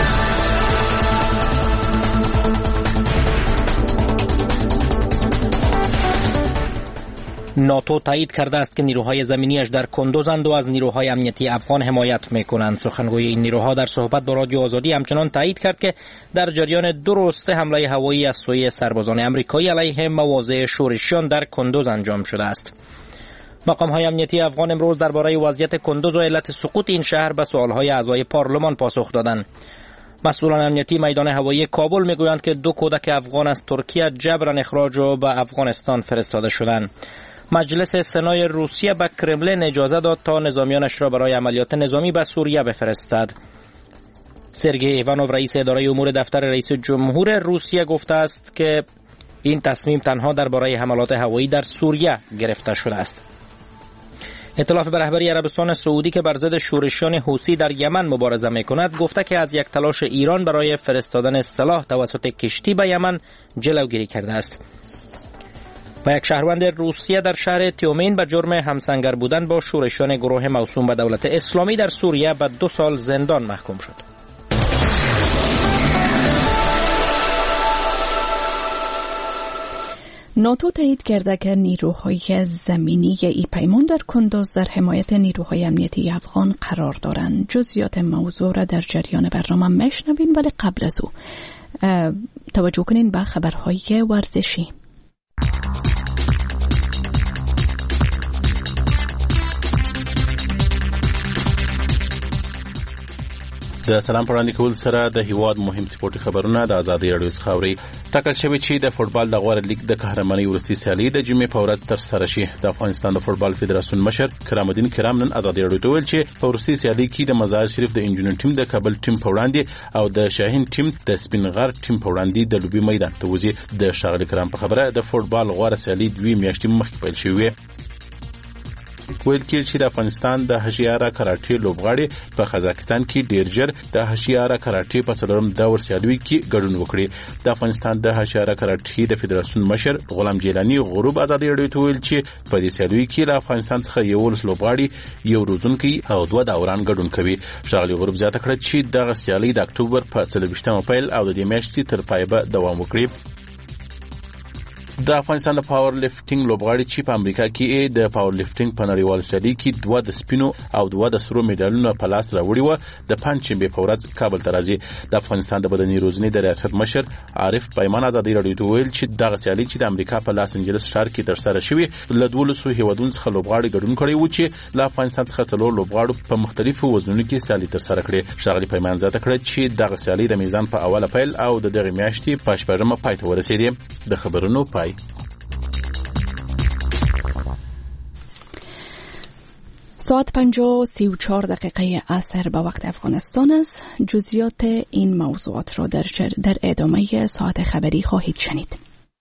[SPEAKER 3] ناتو تایید کرده است که نیروهای زمینیش در کندوزند و از نیروهای امنیتی افغان حمایت میکنند. سخنگوی این نیروها در صحبت با رادیو آزادی همچنان تایید کرد که در جریان دو روز سه حمله هوایی از سوی سربازان آمریکایی علیه مواضع شورشیان در کندوز انجام شده است. مقام‌های امنیتی افغان امروز درباره وضعیت کندوز و علت سقوط این شهر به سوال‌های اعضای پارلمان پاسخ دادند. مسئولان امنیتی میدان هوایی کابل میگویند که دو کودک افغان از ترکیه جبران اخراج و به افغانستان فرستاده شدند. مجلس سنای روسیه به کرملین اجازه داد تا نظامیانش را برای عملیات نظامی به سوریه بفرستد. سرگئی ایوانوف رئیس اداره امور دفتر رئیس جمهور روسیه گفته است که این تصمیم تنها درباره حملات هوایی در سوریه گرفته شده است. ائتلاف به رهبری عربستان سعودی که بر ضد شورشیان حوثی در یمن مبارزه می‌کند گفته که از یک تلاش ایران برای فرستادن سلاح توسط کشتی به یمن جلوگیری کرده است. و یک شهروند روسیه در شهر تیومین به جرم همسنگر بودن با شورشیان گروه موسوم به دولت اسلامی در سوریه به دو سال زندان محکوم شد.
[SPEAKER 6] ناتو تایید کرده که نیروهای زمینی ای پیمان در کندوز در حمایت نیروهای امنیتی افغان قرار دارند. جزئیات موضوع را در جریان برنامه میشنوین، ولی قبل از او توجه کنین به خبرهای ورزشی.
[SPEAKER 18] د سلام پرانی کول سره د هیواد مهم سپورتي خبرونه د ازادي رادیو څخه اوري. ټاکل شوی چې د فوتبال د غوړ لیګ د قهرمانۍ ورستي سیالي د جمعې په ورځ تر سره شي. د افغانستان د فوتبال فدراسیون مشر کرام الدین کرام نن ازادي رادیو ته ویل چې په ورستي سیالي کې د مزار شریف د انجینر ټیم د کابل ټیم په وړاندې او د شاهین ټیم د سپینغر ټیم په وړاندې د لوبي میدان ته وځي. د شاغلي کرام په خبره د فوتبال غوړ سیالي دوی میاشتې مخکې پیل شوې. ویل کېږي چې د افغانستان د هشیاره کراټې لوبغاړي په قزاقستان کې ډیر ژر د هشیاره کراټې په څلورم دور سیالي کې ګډون وکړي. د افغانستان د هشیاره کراټې د فدراسیون مشر غلام جیلانی غروب ازادي رادیو ته ویل چې په دې سیالي کې له افغانستان څخه یو لس لوبغاړي یو روزونکي او دوه دوران ګډون کوي. ښاغلي غروب زیاته کړه چې دغه سیالي د اکتوبر په څلوېښتمه پیل او د دې میاشتې تر پایه به دوام وکړي. د افغانستان د پاور لفټینګ لوبغاړي چې په امریکا کې د پاور لفټینګ په نړیوال سیالي کې دوه د سپینو او دوه د سرو میډالونو په لاس راوړي و د پنځشنبې په ورځ کابل ته راځي. د افغانستان د بدني روزنې د ریاست مشر عارف پیمان ازادي رادیو ته ویل چې دغه سیالي چې د امریکا په لاس انجلس ښار کې ترسره شوې له دولسو هیوادونو څخه لوبغاړي ګډون کړي و چې له افغانستان څخه څلور لوبغاړو په مختلفو وزنونو کې سیالي ترسره کړې. ښاغلي پیمان زیاته کړه چې دغه سیالي د میزان په اوله پیل او د دغه میاشتې په شپږمه پای ته ورسېدې. د خبرونو پای.
[SPEAKER 6] ساعت پنج و سی و چهار دقیقه عصر به وقت افغانستان است. جزئیات این موضوعات را در, در ادامه ساعت خبری خواهید شنید.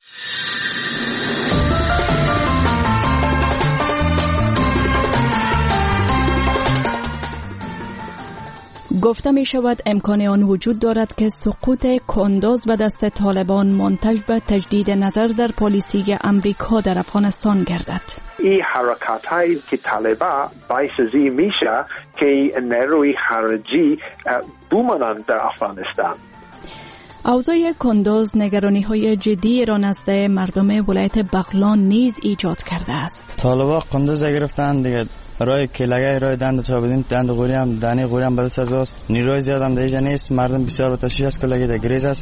[SPEAKER 6] گفته می شود امکان آن وجود دارد که سقوط کندوز به دست طالبان منتج به تجدید نظر در پالیسی امریکا در افغانستان گردد.
[SPEAKER 7] این حرکت هایی که طالبان باعث زی میشه که نیروی خارجی بمانند در افغانستان.
[SPEAKER 6] اوضاع کندوز نگرانی های جدی را نزد مردم ولایت بغلان نیز ایجاد کرده است.
[SPEAKER 8] طالبان کندوز گرفتن دیگه. رای کلاگای رای دند تا بدین دند غوری هم دانه غوری هم بدل سازاست. نیروی زیاد هم دیگه نیست. مردم بسیار با تشویش است کلاگی در گریز است.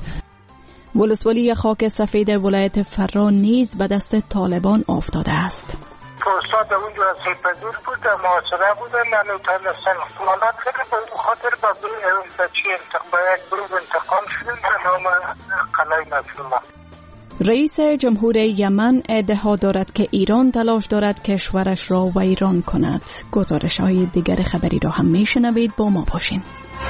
[SPEAKER 6] ولسوالی خاک سفید ولایت فرا نیز به دست طالبان افتاده است.
[SPEAKER 9] پستاد اونجا سیپذیر بود محاصره بودن نمیتونستن احتمالات خیلی به خاطر با بچه انتقام یک گروه انتقام شدن به نام قلعه نصرالله.
[SPEAKER 6] رئیس جمهور یمن ادعا دارد که ایران تلاش دارد کشورش را ویران کند. گزارش های دیگر خبری را هم میشنوید، با ما باشین.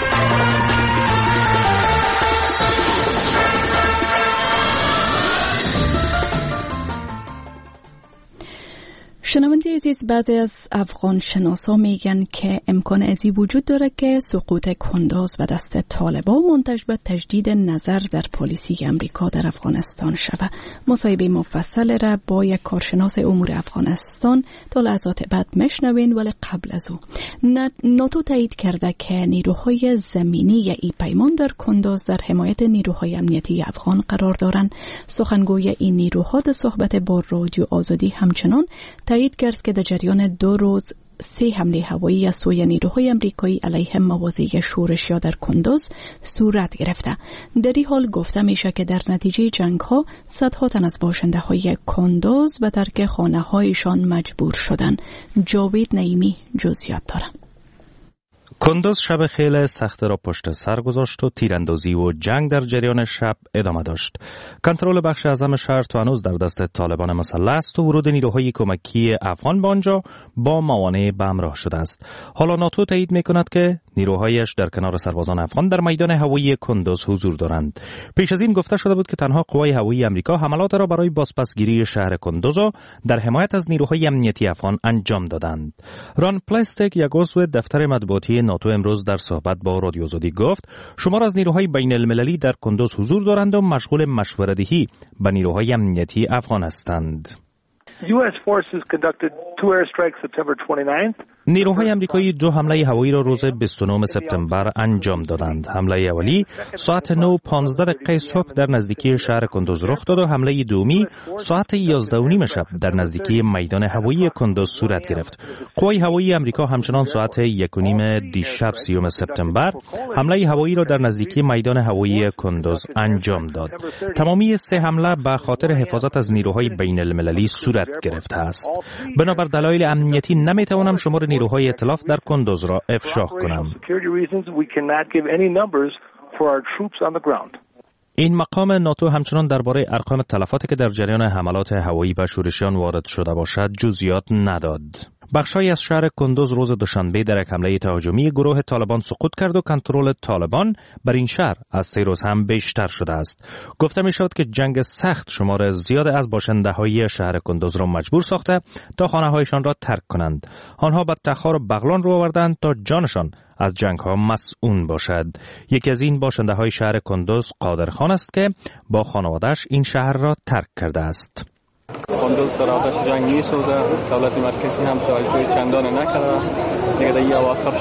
[SPEAKER 6] شنونده عزیز، بعضی از افغان شناسا میگن که امکان ازی وجود داره که سقوط کنداز و دست طالبان منتج به تجدید نظر در پالیسی امریکا در افغانستان شود. مصاحبه مفصل را با یک کارشناس امور افغانستان تا لحظات بعد میشنوین، ولی قبل از او ناتو تایید کرده که نیروهای زمینی ای پیمان در کنداز در حمایت نیروهای امنیتی افغان قرار دارند. سخنگوی این نیروها در صحبت با رادیو آزادی همچنان تایید کرد که در جریان دو روز سه حمله هوایی از سوی نیروهای امریکایی علیه مواضع شورشیان در کنداز صورت گرفته. در این حال گفته میشه که در نتیجه جنگ ها صدها تن از باشنده های کنداز به ترک خانه هایشان مجبور شدن. جاوید نعیمی جزئیات داره.
[SPEAKER 19] کنداز شب خیلی سخت را پشت سر گذاشت و تیراندازی و جنگ در جریان شب ادامه داشت. کنترل بخش اعظم شهر تا هنوز در دست طالبان مسلح است و ورود نیروهای کمکی افغان به آنجا با موانع به همراه شده است. حالا ناتو تایید میکند که نیروهایش در کنار سربازان افغان در میدان هوایی کنداز حضور دارند. پیش از این گفته شده بود که تنها قوای هوایی امریکا حملات را برای بازپسگیری شهر کنداز در حمایت از نیروهای امنیتی افغان انجام دادند. ران پلاستیک، یک عضو دفتر مطبوعاتی ناتو، امروز در صحبت با رادیو آزادی گفت شمار از نیروهای بین المللی در کنداز حضور دارند و مشغول مشوره‌دهی به نیروهای امنیتی افغان هستند.
[SPEAKER 20] U S forces conducted two airstrikes September twenty-ninth.
[SPEAKER 19] نیروهای امریکایی دو حمله هوایی را روز بیست و نهم سپتامبر انجام دادند. حمله اولی ساعت نه و پانزده دقیقه صبح در نزدیکی شهر کنداز رخ داد و حمله دومی ساعت یازده و نیم شب در نزدیکی میدان هوایی کنداز صورت گرفت. قوای هوایی امریکا همچنان ساعت یک و نیم دیشب سیوم سپتامبر حمله هوایی را در نزدیکی میدان هوایی کنداز انجام داد. تمامی سه حمله به خاطر حفاظت از نیروهای بین المللی صورت گرفته است. بنابر دلایل امنیتی نمیتوانم شمار نیروهای ائتلاف در کنداز را افشا کنم. این مقام ناتو همچنان درباره ارقام تلفاتی که در جریان حملات هوایی به شورشیان وارد شده باشد جزئیات نداد. بخشی از شهر کنداز روز دوشنبه در یک حمله تهاجمی گروه طالبان سقوط کرد و کنترل طالبان بر این شهر از سه روز هم بیشتر شده است. گفته می شود که جنگ سخت شمار زیاد از باشنده های شهر کنداز را مجبور ساخته تا خانه هایشان را ترک کنند. آنها به تخار و بغلان رو آوردند تا جانشان از جنگ ها مسئول باشد. یکی از این باشنده های شهر کنداز قادرخان است که با خانواده‌اش این شهر را ترک کرده است.
[SPEAKER 21] کنداز در آتش جنگ می سوزه. دولت مرکزی هم توجه چندان نکرده. دیگه در این اواخر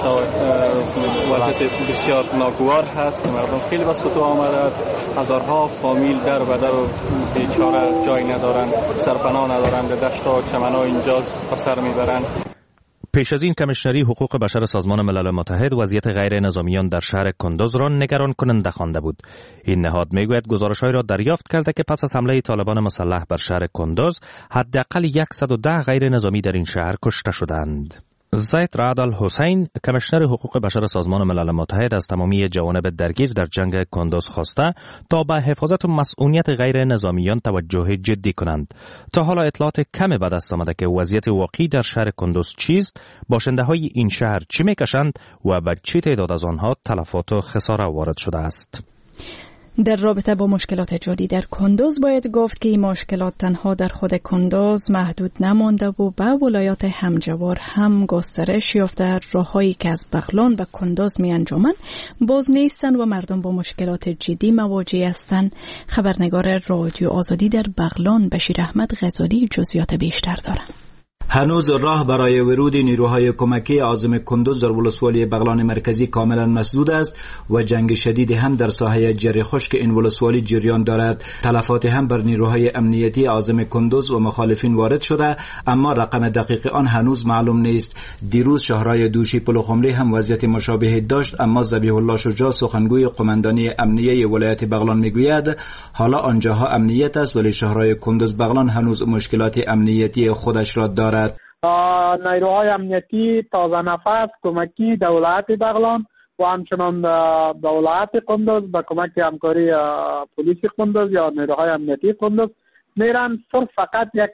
[SPEAKER 21] وضعیت بسیار ناگوار هست که مردم خیلی به سطوح آمده. هزارها فامیل در و در و بیچاره جای ندارند، سرپناه ندارند، دشت و چمن‌ها اینجا به سر میبرند.
[SPEAKER 19] پیش از این کمیشنری حقوق بشر سازمان ملل متحد وضعیت غیر نظامیان در شهر کنداز را نگران کننده خوانده بود. این نهاد میگوید گزارش‌هایی را دریافت کرده که پس از حمله طالبان مسلح بر شهر کنداز حداقل صد و ده غیر نظامی در این شهر کشته شدند. زید رعد الحسین، کمیشنر حقوق بشر سازمان ملل متحد، از تمامی جوانب درگیر در جنگ کنداز خواسته تا به حفاظت و مسئولیت غیر نظامیان توجه جدی کنند. تا حالا اطلاعات کمی به دست آمده که وضعیت واقعی در شهر کنداز چیست، باشنده های این شهر چی میکشند و به چه تعداد از آنها تلفات و خساره وارد شده است.
[SPEAKER 6] در رابطه با مشکلات جاری در کنداز باید گفت که این مشکلات تنها در خود کنداز محدود نمانده و به ولایات همجوار هم گسترش یافته. راههایی که از بغلان به کنداز می انجامند باز نیستند و مردم با مشکلات جدی مواجه هستند. خبرنگار رادیو آزادی در بغلان بشیر احمد غزالی جزئیات بیشتر دارد.
[SPEAKER 22] هنوز راه برای ورود نیروهای کمکی عازم کندوز در ولسوالی بغلان مرکزی کاملا مسدود است و جنگ شدید هم در ساحه جری خشک این ولسوالی جریان دارد. تلفات هم بر نیروهای امنیتی عازم کندوز و مخالفین وارد شده، اما رقم دقیق آن هنوز معلوم نیست. دیروز شهرهای دوشی پلوخمری هم وضعیت مشابهی داشت، اما ذبیح الله شجاع سخنگوی قماندانی امنیه ولایت بغلان میگوید حالا آنجاها امنیت است، ولی شهرهای کندوز بغلان هنوز مشکلات امنیتی خودش را دارد.
[SPEAKER 1] نیروهای امنیتی تازه نفس کمکی دولت بغلان و همچنان دولت قندوز به کمک همکاری پلیس قندوز یا نیروهای امنیتی قندوز میرن صرف فقط یک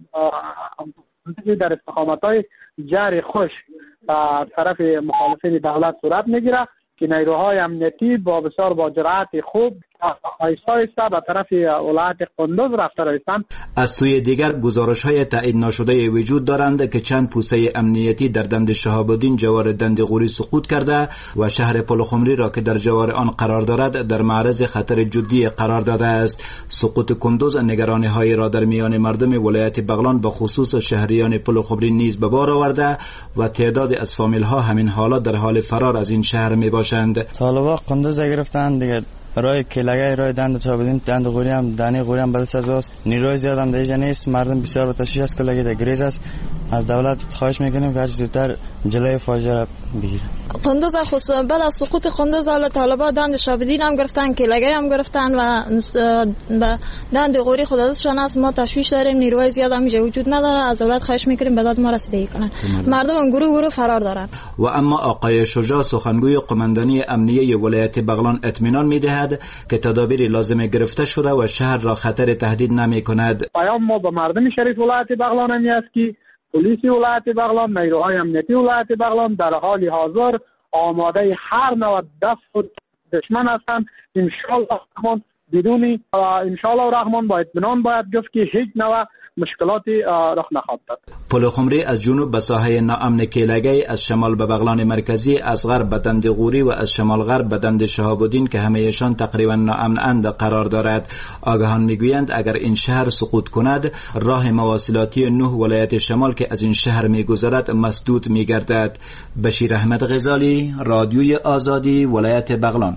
[SPEAKER 1] در استقامت‌های جری خوش طرف مخالفین دولت صورت میگیره که نیروهای امنیتی با بسیار با جرأت خوب آیسته آیسته به طرف ولایت قندوز رفته رایستند.
[SPEAKER 22] از سوی دیگر گزارش های تایید نشده وجود دارند که چند پوسته امنیتی در دند شهاب الدین جوار دند غوری سقوط کرده و شهر پلخمری را که در جوار آن قرار دارد در معرض خطر جدی قرار داده است. سقوط قندوز نگرانی های را در میان مردم ولایت بغلان به خصوص شهریان پلخمری نیز به بار آورده و تعداد از فامیل ها همین حالا در حال فرار از این شهر می باشند.
[SPEAKER 8] طالبا قندوز گرفتن دیگه، رای کلگای رای دند چابدین دند غوری هم دانی غوری هم بدست از واس نیروی زیاد هم دیگه نیست. مردم بسیار با تشویش است کلگی در گریز است. از دولت خواهش میکنیم که هر زودتر جلوی فاجعه را بگیره.
[SPEAKER 4] قندوز خصوصا بعد از سقوط قندوز حالا طالبا دند شابدین هم گرفتن، کلگای هم گرفتن و دند غوری خود ازشان است. ما تشویش داریم، نیروی زیاد هم اینجا وجود نداره. از دولت خواهش میکنیم به داد ما رسیدگی کنن. مردم هم گروه گروه فرار دارن. و
[SPEAKER 22] اما آقای شجاع سخنگوی قماندانی امنیه ولایت بغلان اطمینان میدهد که تدابیر لازم گرفته شده و شهر را خطر تهدید نمی کند.
[SPEAKER 1] پیام ما به مردم شریف ولایت بغلان همی است که پلیس ولایت بغلان، نیروهای امنیتی ولایت بغلان در حال حاضر آماده هر نوع دفع دشمن هستند. انشالله رحمان بدون انشالله رحمان با اطمینان باید گفت که هیچ نوع مشکلاتی رخ نخواهد داد.
[SPEAKER 22] پلخمری از جنوب به ساحه ناامن کیلگی، از شمال به بغلان مرکزی، از غرب به دند غوری و از شمال غرب به دند شهاب الدین که همه‌شان تقریبا ناامن قرار دارد. آگاهان میگویند اگر این شهر سقوط کند راه مواصلاتی نه ولایت شمال که از این شهر میگذرد مسدود میگردد. بشیر احمد غزالی، رادیوی آزادی، ولایت بغلان.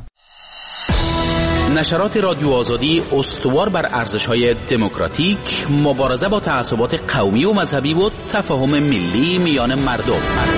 [SPEAKER 23] نشرات رادیو آزادی استوار بر ارزش‌های دموکراتیک، مبارزه با تعصبات قومی و مذهبی و تفاهم ملی میان مردم.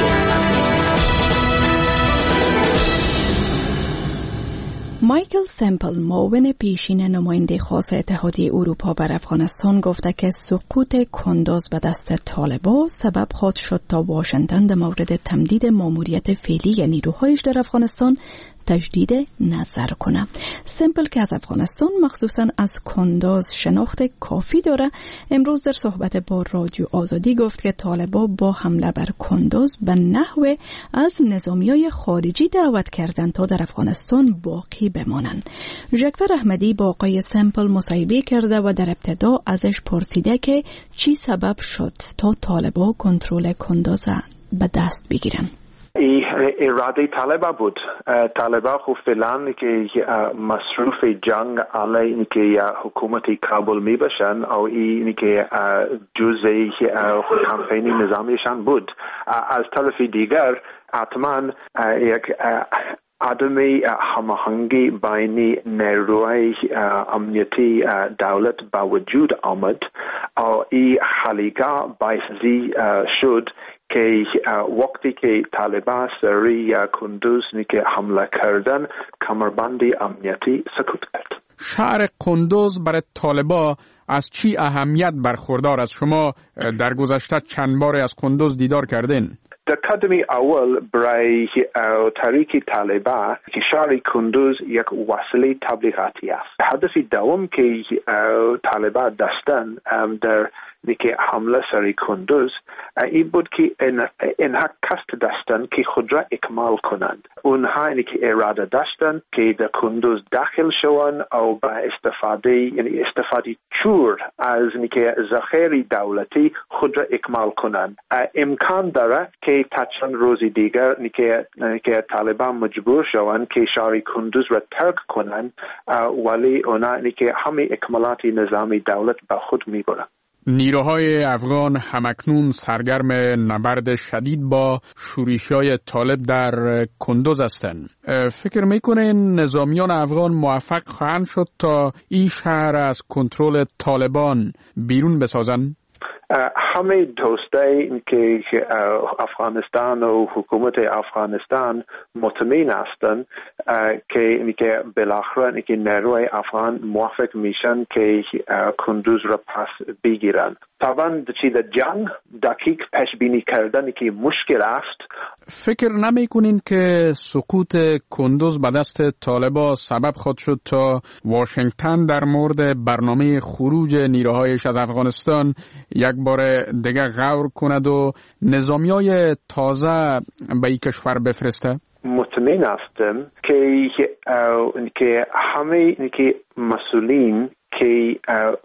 [SPEAKER 6] مایکل سمپل، معاون پیشین نماینده خاص اتحادیه اروپا بر افغانستان، گفته که سقوط کندوز به دست طالبان سبب خواهد شد تا واشنگتن در مورد تمدید ماموریت فعلی نیروهایش در افغانستان تجدید نظر کنه. سمپل که از افغانستان مخصوصا از کندوز شناخت کافی داره، امروز در صحبت با رادیو آزادی گفت که طالبان با حمله بر کندوز به نحو از نظامیای خارجی دعوت کردند تا در افغانستان باقی بمانند. ژکور احمدی با آقای سمپل مصاحبه کرده و در ابتدا ازش پرسیده که چی سبب شد تا طالبان کنترل کندوز به دست بگیرن.
[SPEAKER 7] اراده طالبا بود. طالبا خب فعلا که مصروف جنگ علیه اینکه حکومت کابل می باشن او اینی که جزئی کمپینی نظامیشان بود. از طرف دیگر حتما یک عدم هماهنگی بین نیروهای امنیتی دولت با وجود آمد و این خلیقه باعثی شد که وقتی که طالبان سری کندوز که حمله کردن کمربندی امنیتی سقوط کرد.
[SPEAKER 24] شهر کندوز برای طالبان از چی اهمیت برخوردار است؟ شما در گذشته چند بار از کندوز دیدار کردین؟
[SPEAKER 7] در قدمی اول برای تحریک طالبان که شهر کندوز یک وسیله تبلیغاتی است. هدف دوم که طالبان داشتن در که حمله سر کندوز این بود که اینها قصد داشتن که خود را اکمال کنند. اونها اینی که اراده داشتن که در کندوز داخل شوند او با استفاده یعنی استفاده چور از اینی که ذخایر دولتی خود را اکمال کنند. امکان داره که تا چند روز دیگر اینی که که طالبان مجبور شوند که شهر کندوز را ترک کنند، ولی اونا اینی که همه اکمالات نظامی دولت با خود میبرند.
[SPEAKER 24] نیروهای افغان همکنون سرگرم نبرد شدید با شورش‌های طالب در کندوز هستند. فکر میکنین نظامیان افغان موفق خواهند شد تا این شهر از کنترل طالبان بیرون بسازند؟
[SPEAKER 7] همه دوستایی که افغانستان و حکومت افغانستان مطمئن هستند که اینکه بالاخره اینکه نیروی افغان موافق میشن که کندوز را پس بگیرن. طبعا چی در جنگ دقیق پیش بینی کردن که مشکل است.
[SPEAKER 24] فکر نمی کنین که سقوط کندوز به دست طالبان سبب خود شد تا واشنگتن در مورد برنامه خروج نیروهایش از افغانستان یک بار دیگه غور کند و نظامیای تازه به این کشور بفرسته؟
[SPEAKER 7] مطمئن هستم که که همه که مسئولین که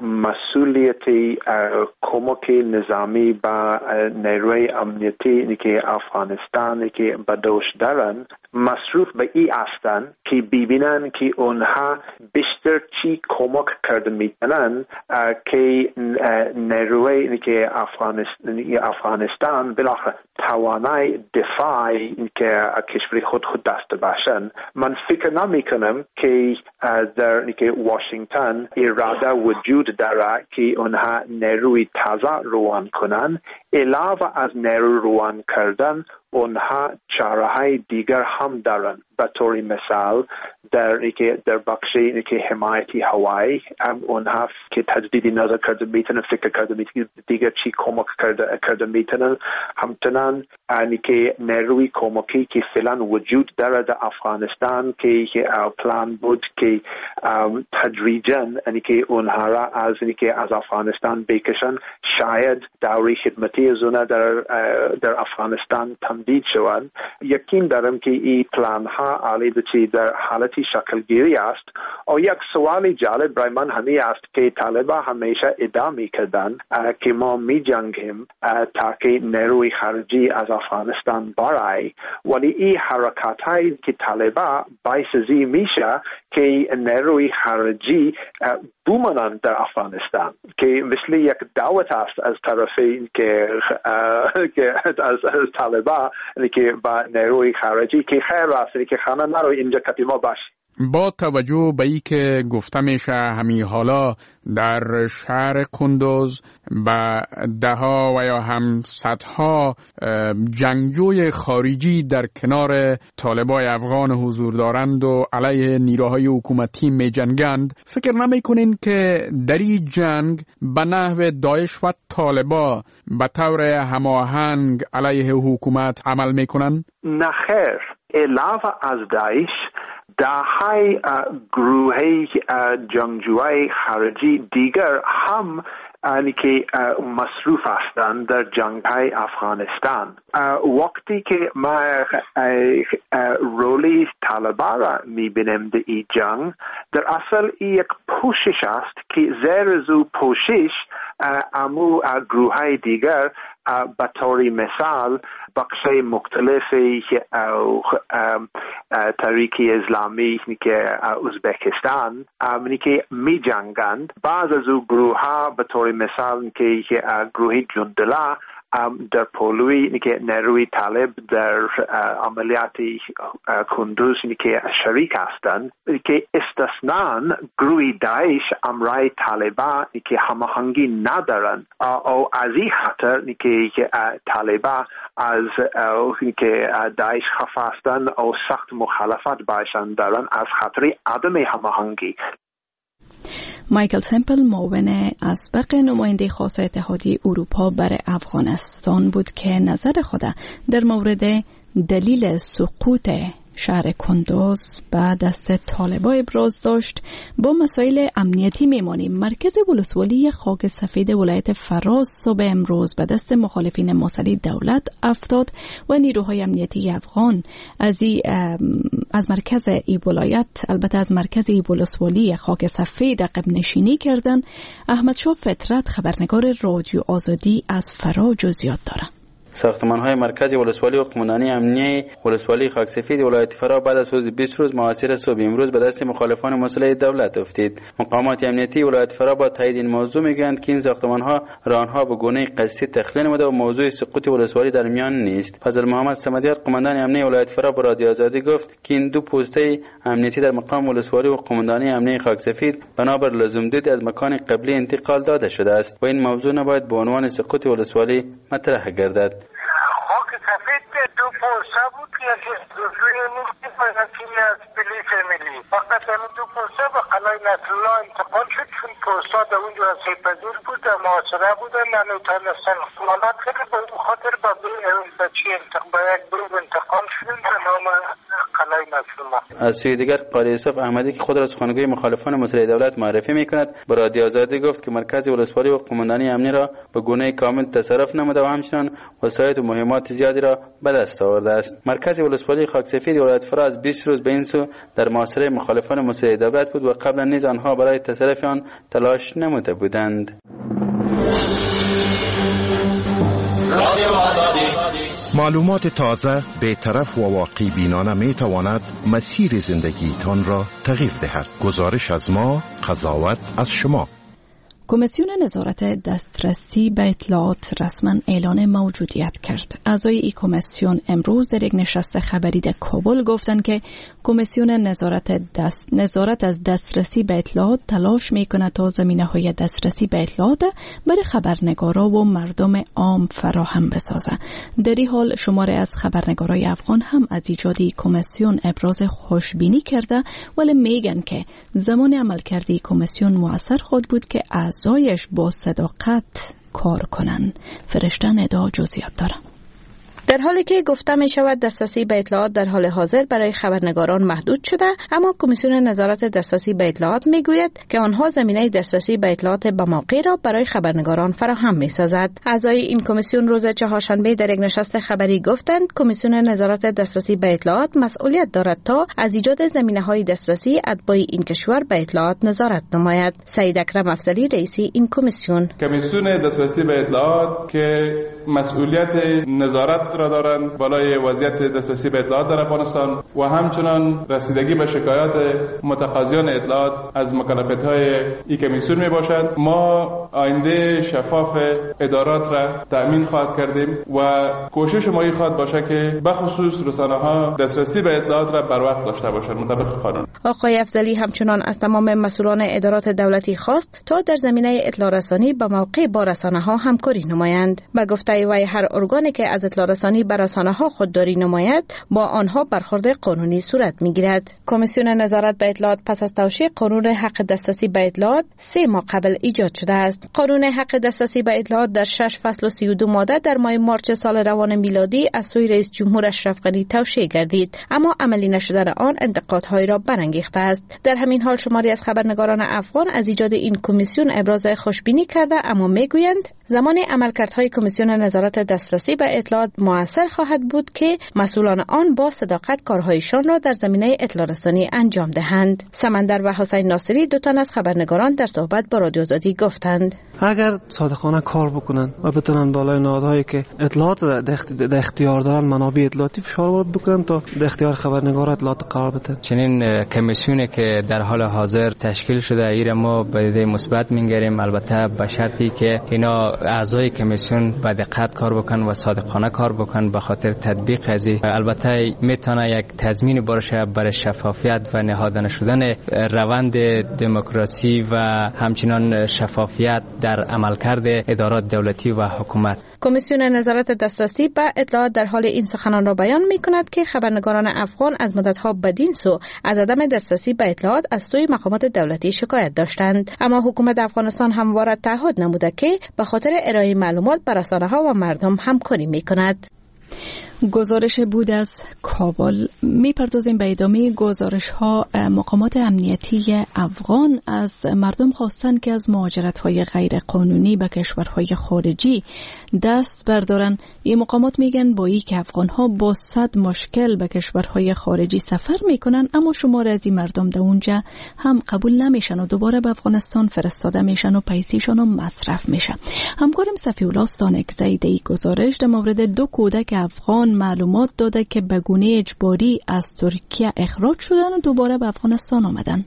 [SPEAKER 7] مسئولیت کمک نظامی با نیروی امنیتی که افغانستان که به دوش دارن مصروف به ای هستند که ببینن که اونها بیشتر چی کمک کرده میتونن که نیروی که افغانستان افغانستان بالاخره توانای دفاع که کشور خود خود داشته باشن. من فکر نمی کنم که در که واشنگتن اراده وجود داره که اونها نیروی تازه روان کنن. علاوه از نیرو روان کردن اونها چاره‌های دیگر هم دارن. به طور مثال در که در بخش که حمایتی هوایی اونها که تجدید نظر کرده میتونن فکر کرده میتونن دیگر چی کمک کرده کرده میتونن. همچنان اینی که نیروی کمکی که فعلا وجود داره در افغانستان که پلان بود که تدریجاً اینی که اونها را از اینی که از افغانستان بکشن شاید دوره خدمتی از اونها در در افغانستان تمدید شوند. یقین دارم که این پلان ها علی بچی در حالتی شکلگیری است. و یک سوال جالب برای من همین است که طالبان همیشه ادعا کردن که ما می جنگیم تا که نیروی خارجی از افغانستان برای، ولی این حرکت هایی که طالبان باعث زی میشه که نیروی خارجی بومانند در افغانستان که مثل یک دعوت است از طرفین که که از طالبان که با نیروی خارجی که خیر است که خانه نرو اینجا کپی ما باش.
[SPEAKER 24] با توجه به ای که گفته میشه همین حالا در شهر کندوز به ده ها و یا هم صدها جنگجوی خارجی در کنار طالبای افغان حضور دارند و علیه نیروهای حکومتی می جنگند، فکر نمی کنین که در این جنگ به نحو داعش و طالبا به طور هماهنگ علیه حکومت عمل می کنند؟
[SPEAKER 7] نه خیر، علاوه از داعش دههای گروه جنگجوی خارجی دیگر هم یعنی که مصروف هستند در جنگ های افغانستان. وقتی که ما رولی طالبان را میبینیم در این جنگ، در اصل یک پوشش است که زیر زو پوشش امو گروه های دیگر به طور مثال بخش مختلفی او تحریک اسلامی که ازبکستان امنی که می جنگند. بعض از او گروه ها به طور مثال که گروه جندلا در پولوی که نیروی طالب در عملیات کندوز که شریک هستند که استثنان گروه داعش امرای طالبان که هماهنگی ندارند او از این خاطر که طالبان از که داعش خفه هستند او سخت مخالفت باشند دارند از خاطر عدم هماهنگی.
[SPEAKER 6] مایکل سمپل معاون اسبق نماینده خاص اتحادیه اروپا برای افغانستان بود که نظر خود در مورد دلیل سقوط شهر کندوز به دست طالبان ابراز داشت. با مسائل امنیتی میمانیم. مرکز ولسوالی خاک سفید ولایت فراز صبح امروز به دست مخالفین مسلح دولت افتاد و نیروهای امنیتی افغان از ای از مرکز ای ولایت البته از مرکز ای ولسوالی خاک سفید عقب نشینی کردند. احمد شاه فطرت خبرنگار رادیو آزادی از فرا جزئیات دارد.
[SPEAKER 2] ساختمان‌های مرکزی ولسوالی و قماندانی امنیه ولسوالی خاکسفید ولایت فرا بعد از حدود بیست روز محاصره صبح امروز به دست مخالفان مسلح دولت افتید. مقامات امنیتی ولایت فرا با تایید این موضوع میگویند که این ساختمان‌ها را آنها به گونه قصدی تخلیه نموده و موضوع سقوط ولسوالی در میان نیست. فضل محمد صمدیار قماندان امنیه ولایت فرا به رادیو آزادی گفت که این دو پوسته امنیتی در مقام ولسوالی و قماندانی امنیه خاکسفید بنابر لزومدید از مکان قبلی انتقال داده شده است و این موضوع نباید به عنوان سقوط ولسوالی مطرح گردد.
[SPEAKER 9] خاکسفید دو پوسته بود که یکی دزوی ملکی و یکی از پلیس ملی. فقط همین دو پوسته به قلعه نصرالله انتقال شد چون پوسته در اونجا سیپذیر بود، در محاصره بودن، نمیتونستن خیالات کرد. به اون خاطر با بچه با یک گروه انتقال شدن به نام قلعه نصرالله.
[SPEAKER 2] از سوی دیگر قاری یوسف احمدی که خود را سخنگوی مخالفان مسلح دولت معرفی میکند به رادیو آزادی گفت که مرکز ولسوالی و قماندانی امنی را به گونه کامل تصرف نموده و همچنان وسایل و مهمات زیادی را به دست آورده است. مرکز ولسوالی خاکسفید ولایت فرا از بیست روز به این سو در محاصره مخالفان مسلح دولت بود و قبلا نیز آنها برای تصرف آن تلاش نموده بودند.
[SPEAKER 5] معلومات تازه، بی‌طرف و واقعی بینانه می تواند مسیر زندگیتان را تغییر دهد. گزارش از ما، قضاوت از شما.
[SPEAKER 6] کمیسیون نظارت دسترسی به اطلاعات رسما اعلان موجودیت کرد. اعضای این کمیسیون امروز در یک نشست خبری در کابل گفتند که کمیسیون نظارت دست نظارت از دسترسی به اطلاعات تلاش می‌کند تا زمینه‌های دسترسی به اطلاعات برای خبرنگارا و مردم عام فراهم بسازد. در این حال شماری از خبرنگارای افغان هم از ایجاد کمیسیون ابراز خوشبینی کرده، ولی میگن که زمان عملکرد کمیسیون مؤثر خود بود که اعضایش با صداقت کار کنن. فرشته ندا جزئیات داره.
[SPEAKER 11] در حالی که گفته می شود دسترسی به اطلاعات در حال حاضر برای خبرنگاران محدود شده، اما کمیسیون نظارت دسترسی به اطلاعات می گوید که آنها زمینه دسترسی به اطلاعات به موقع را برای خبرنگاران فراهم می سازد. اعضای این کمیسیون روز چهارشنبه در یک نشست خبری گفتند کمیسیون نظارت دسترسی به اطلاعات مسئولیت دارد تا از ایجاد زمینه های دسترسی اتباع این کشور به اطلاعات نظارت نماید. سعید اکرم افضلی رئیس این کمیسیون:
[SPEAKER 12] کمیسیون دسترسی به اطلاعات که مسئولیت نظارت را دارند بالای وضعیت دسترسی به اطلاعات در افغانستان و همچنان رسیدگی به شکایات متقاضیان اطلاعات از مکلفیت‌های این کمیسیون می باشد. ما آینده شفاف ادارات را تأمین خواهد کردیم و کوشش ما این خواهد باشه که بخصوص رسانه‌ها دسترسی به اطلاعات را بر وقت داشته باشند مطابق قانون.
[SPEAKER 11] آقای افضلی همچنان از تمام مسئولان ادارات دولتی خواست تا در زمینه اطلاع رسانی با موقع با رسانه‌ها همکاری نمایند. با گفته وی هر ارگانی که از اطلاع رسانی بر رسانه‌ها خودداری نماید با آنها برخورد قانونی صورت می‌گیرد. کمیسیون نظارت به اطلاعات پس از توشیح قانون حق دسترسی به اطلاعات سه ماه قبل ایجاد شده است. قانون حق دسترسی به اطلاعات در شش فصل و سی و دو ماده در ماه مارچ سال روان میلادی از سوی رئیس جمهور اشرف غنی توشیح گردید، اما عملی نشدن آن انتقادهای را برانگیخته است. در همین حال شماری از خبرنگاران افغان از ایجاد این کمیسیون ابراز خوشبینی کرده، اما میگویند زمان عملکردهای کمیسیون نظارت دسترسی به اطلاعات مؤثر خواهد بود که مسئولان آن با صداقت کارهایشان را در زمینه اطلاع رسانی انجام دهند. سمندر و حسین ناصری دو تن از خبرنگاران در صحبت با رادیو آزادی گفتند
[SPEAKER 25] اگر صادقانه کار بکنن و بتونن بالای نهادهایی که اطلاعات در اختیار دارن منابع اطلاعاتی فشار وارد بکنن تا در اختیار خبرنگار اطلاعات قرار بدن.
[SPEAKER 26] چنین کمیسیونی که در حال حاضر تشکیل شده ایره ما به دید مثبت می‌گیریم، البته به شرطی که اینا اعضای کمیسیون با دقت کار بکنن و صادقانه کار بکنن به خاطر تطبیق ازی. البته میتونه یک تضمین باشه برای شفافیت و نهادانه شدن روند دموکراسی و همچنان شفافیت در عملکرد ادارات دولتی و حکومت.
[SPEAKER 11] کمیسیون نظارت دسترسی به اطلاعات در حال این سخنان را بیان می کند که خبرنگاران افغان از مدتها بدین سو از عدم دسترسی به اطلاعات از سوی مقامات دولتی شکایت داشتند، اما حکومت افغانستان همواره تعهد نموده که به خاطر ارائه معلومات به رسانه‌ها و مردم همکاری می کند.
[SPEAKER 6] گزارش بود از کابل. میپردازیم به ادامه گزارش ها. مقامات امنیتی افغان از مردم خواستند که از مهاجرت های غیر قانونی به کشورهای خارجی دست بردارن. این مقامات میگن با این که افغان ها با صد مشکل به کشورهای خارجی سفر میکنن، اما شمار از این مردم در اونجا هم قبول نمیشن و دوباره به افغانستان فرستاده میشن و پیسیشان هم مصرف میشن. همکارم صفی‌الله ستانکزی در این گزارش در مورد دو کودک افغان معلومات داده که به گونه اجباری از ترکیه اخراج شدن و دوباره به افغانستان آمدن.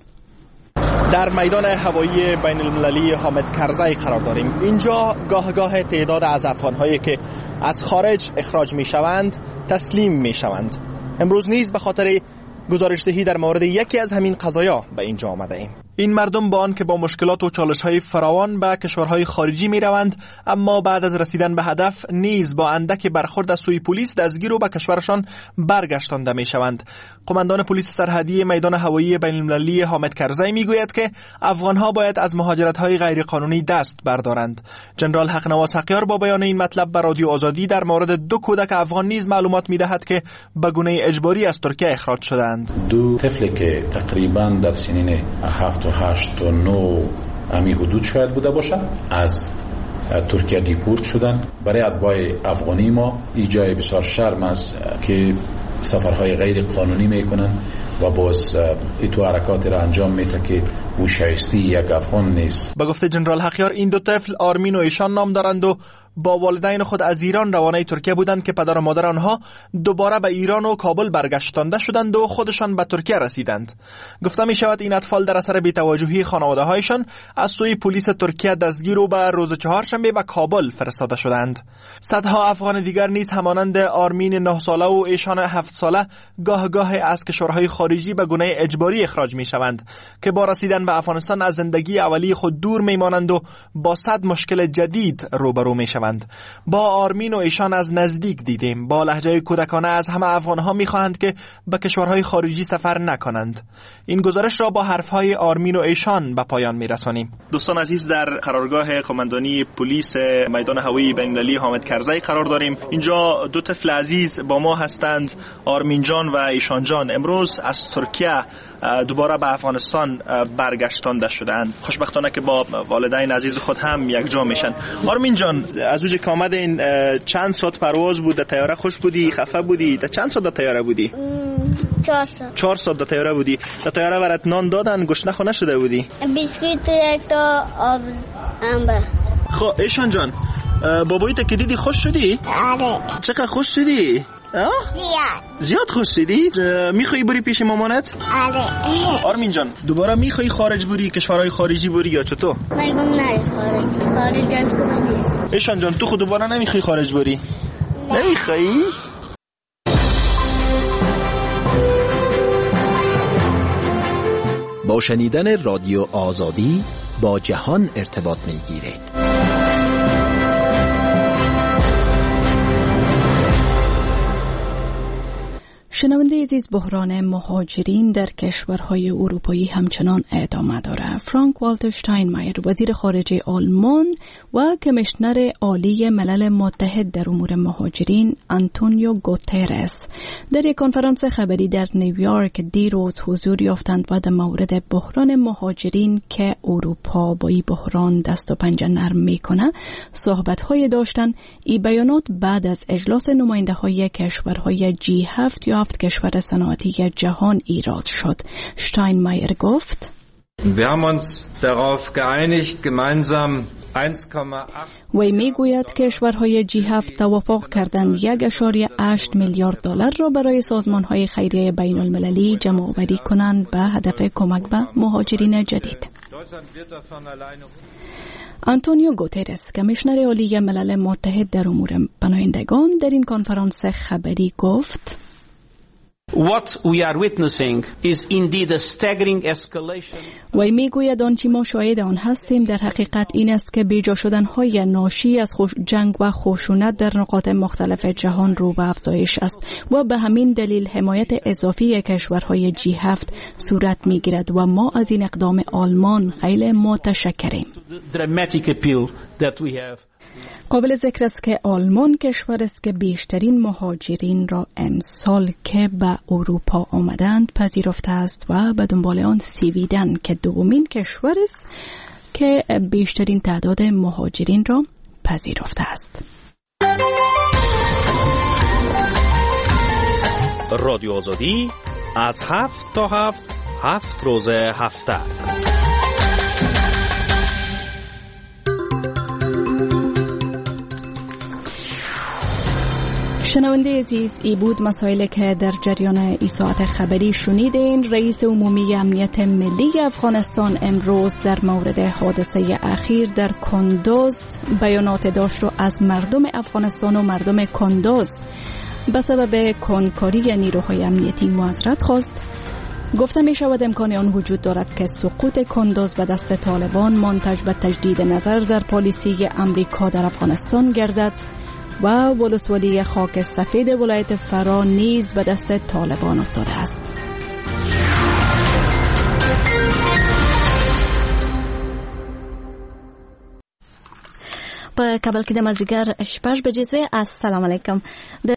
[SPEAKER 10] در میدان هوایی بین المللی حامد کرزی قرار داریم. اینجا گاه گاه تعداد از افغان‌هایی که از خارج اخراج میشوند تسلیم میشوند. امروز نیز به خاطر گزارش‌دهی در مورد یکی از همین قضایا به اینجا آمده ایم. این مردم با آن که با مشکلات و چالش‌های فراوان به کشورهای خارجی می‌روند، اما بعد از رسیدن به هدف نیز با اندک برخورد از سوی پلیس دستگیر و به کشورشان برگشتانده می‌شوند. قماندان پلیس سرحدی میدان هوایی بین المللی حامد کرزی می‌گوید که افغان‌ها باید از مهاجرت‌های غیرقانونی دست بردارند. جنرال حقنواس حقیار با بیان این مطلب به رادیو آزادی در مورد دو کودک افغان نیز معلومات می‌دهد که به گونه اجباری از ترکیه اخراج شدند.
[SPEAKER 13] دو طفلی که تقریباً در سنین هفت و هشت و نه امی حدود شاید بوده باشد از ترکیه دیپورت شدن. برای اتباع افغانی ما این جای بسیار شرم است که سفرهای غیر قانونی میکنن و باز ایتو حرکات را انجام میده که او شایسته یک افغان نیست.
[SPEAKER 10] به گفته جنرال حقیار این دو طفل آرمین و ایشان نام دارند و با والدین خود از ایران روانه ترکیه بودند که پدر و مادر آنها دوباره به ایران و کابل برگشتانده شدند و خودشان به ترکیه رسیدند. گفته می شود این اطفال در اثر بی‌توجهی خانواده هایشان از سوی پلیس ترکیه دستگیر و به روز چهارشنبه به کابل فرستاده شدند. صدها افغان دیگر نیز همانند آرمین نه ساله و ایشان هفت ساله گاه گاه از کشورهای خارجی به گونه اجباری اخراج می شوند که با رسیدن به افغانستان از زندگی اولیه خود دور می مانند و با صد مشکل جدید روبرو می شوند. با آرمین و ایشان از نزدیک دیدیم. با لهجه کودکانه از همه افغانها می‌خواهند که به کشورهای خارجی سفر نکنند. این گزارش را با حرفهای آرمین و ایشان به پایان می‌رسانیم. دوستان عزیز، در قرارگاه قماندانی پلیس میدان هوایی بین‌المللی حامد کرزی قرار داریم. اینجا دو طفل عزیز با ما هستند، آرمین جان و ایشان جان. امروز از ترکیه دوباره به افغانستان برگشتانده شدند. خوشبختانه که با والدین عزیز خود هم یک جا میشن. آرمین جان، از وجه که آمدین چند ساعت پرواز بود؟ در طیاره خوش بودی؟ خفه بودی؟ در چند ساعت در طیاره بودی؟
[SPEAKER 14] چهار ساعت.
[SPEAKER 10] چهار ساعت در طیاره بودی. در طیاره برات نان دادن؟ گشنه خو نشده بودی؟
[SPEAKER 14] بیسکویت یک تا آب انبه.
[SPEAKER 10] خب ایشان جان، بابایت که دیدی خوش شدی؟
[SPEAKER 14] آره.
[SPEAKER 10] چقدر خوش شدی؟
[SPEAKER 14] زیاد
[SPEAKER 10] زیاد خوش شدی؟ میخوایی بری پیش مامانت؟
[SPEAKER 14] آره.
[SPEAKER 10] آرمین جان، دوباره میخوایی خارج بری، کشورهای خارجی بری یا چطور؟
[SPEAKER 14] میگم نه خارج. خارج از خوب نیست.
[SPEAKER 10] ایشان جان، تو خود دوباره نمیخوایی خارج بری؟ نمیخوایی؟
[SPEAKER 15] با شنیدن رادیو آزادی با جهان ارتباط میگیرید.
[SPEAKER 6] شنونده عزیز، بحران مهاجرین در کشورهای اروپایی همچنان ادامه دارد. فرانک والتر شتاینمایر، وزیر خارجه آلمان، و کمیشنر عالی ملل متحد در امور مهاجرین آنتونیو گوترس در یک کنفرانس خبری در نیویورک دیروز حضور یافتند و در مورد بحران مهاجرین که اروپا با این بحران دست و پنجه نرم میکنه صحبت‌های داشتند. این بیانات بعد از اجلاس نماینده‌های کشورهای جی هفت یا هفت کشور صنعتی جهان ایراد شد. شتاینمایر گفت:
[SPEAKER 16] Wir haben uns darauf geeinigt, gemeinsam
[SPEAKER 6] وی میگوید کشورهای جی هفت توافق کردند یک اشاری هشت میلیارد دلار را برای سازمانهای خیریه بین المللی جمع آوری کنند به هدف کمک به مهاجرین جدید. آنتونیو گوترس، کمیشنر عالی ملل متحد در امور پناهندگان، در این کنفرانس خبری گفت:
[SPEAKER 17] What we are witnessing is indeed a staggering escalation.
[SPEAKER 6] وی میگوید آنچه ما شاهد آن هستیم در حقیقت این است که بیجا شدن‌های ناشی از خوش جنگ و خشونت در نقاط مختلف جهان رو به افزایش است و به همین دلیل حمایت اضافی کشورهای جی هفت صورت میگیرد و ما از این اقدام آلمان خیلی متشکریم. قابل ذکر است که آلمان کشور است که بیشترین مهاجرین را امسال که به اروپا آمدند پذیرفته است و به دنبال آن سویدن که دومین کشور است که بیشترین تعداد مهاجرین را پذیرفته است.
[SPEAKER 3] رادیو آزادی از هفت تا هفت هفت روز هفته.
[SPEAKER 6] شنونده عزیز، ای بود مسائلی که در جریان ای ساعت خبری شنیدین. رئیس عمومی امنیت ملی افغانستان امروز در مورد حادثه اخیر در کندوز بیانات داشت و از مردم افغانستان و مردم کندوز به سبب کنکاری نیروهای امنیتی معذرت خواست. گفته می شود امکان آن وجود دارد که سقوط کندوز به دست طالبان منتج به تجدید نظر در پالیسی امریکا در افغانستان گردد و ولسوالی خاک سفید ولایت فرا نیز به دست طالبان افتاده است.
[SPEAKER 8] په کابل کې د مازدیګر شپږ بجې سوې. السلام علیکم.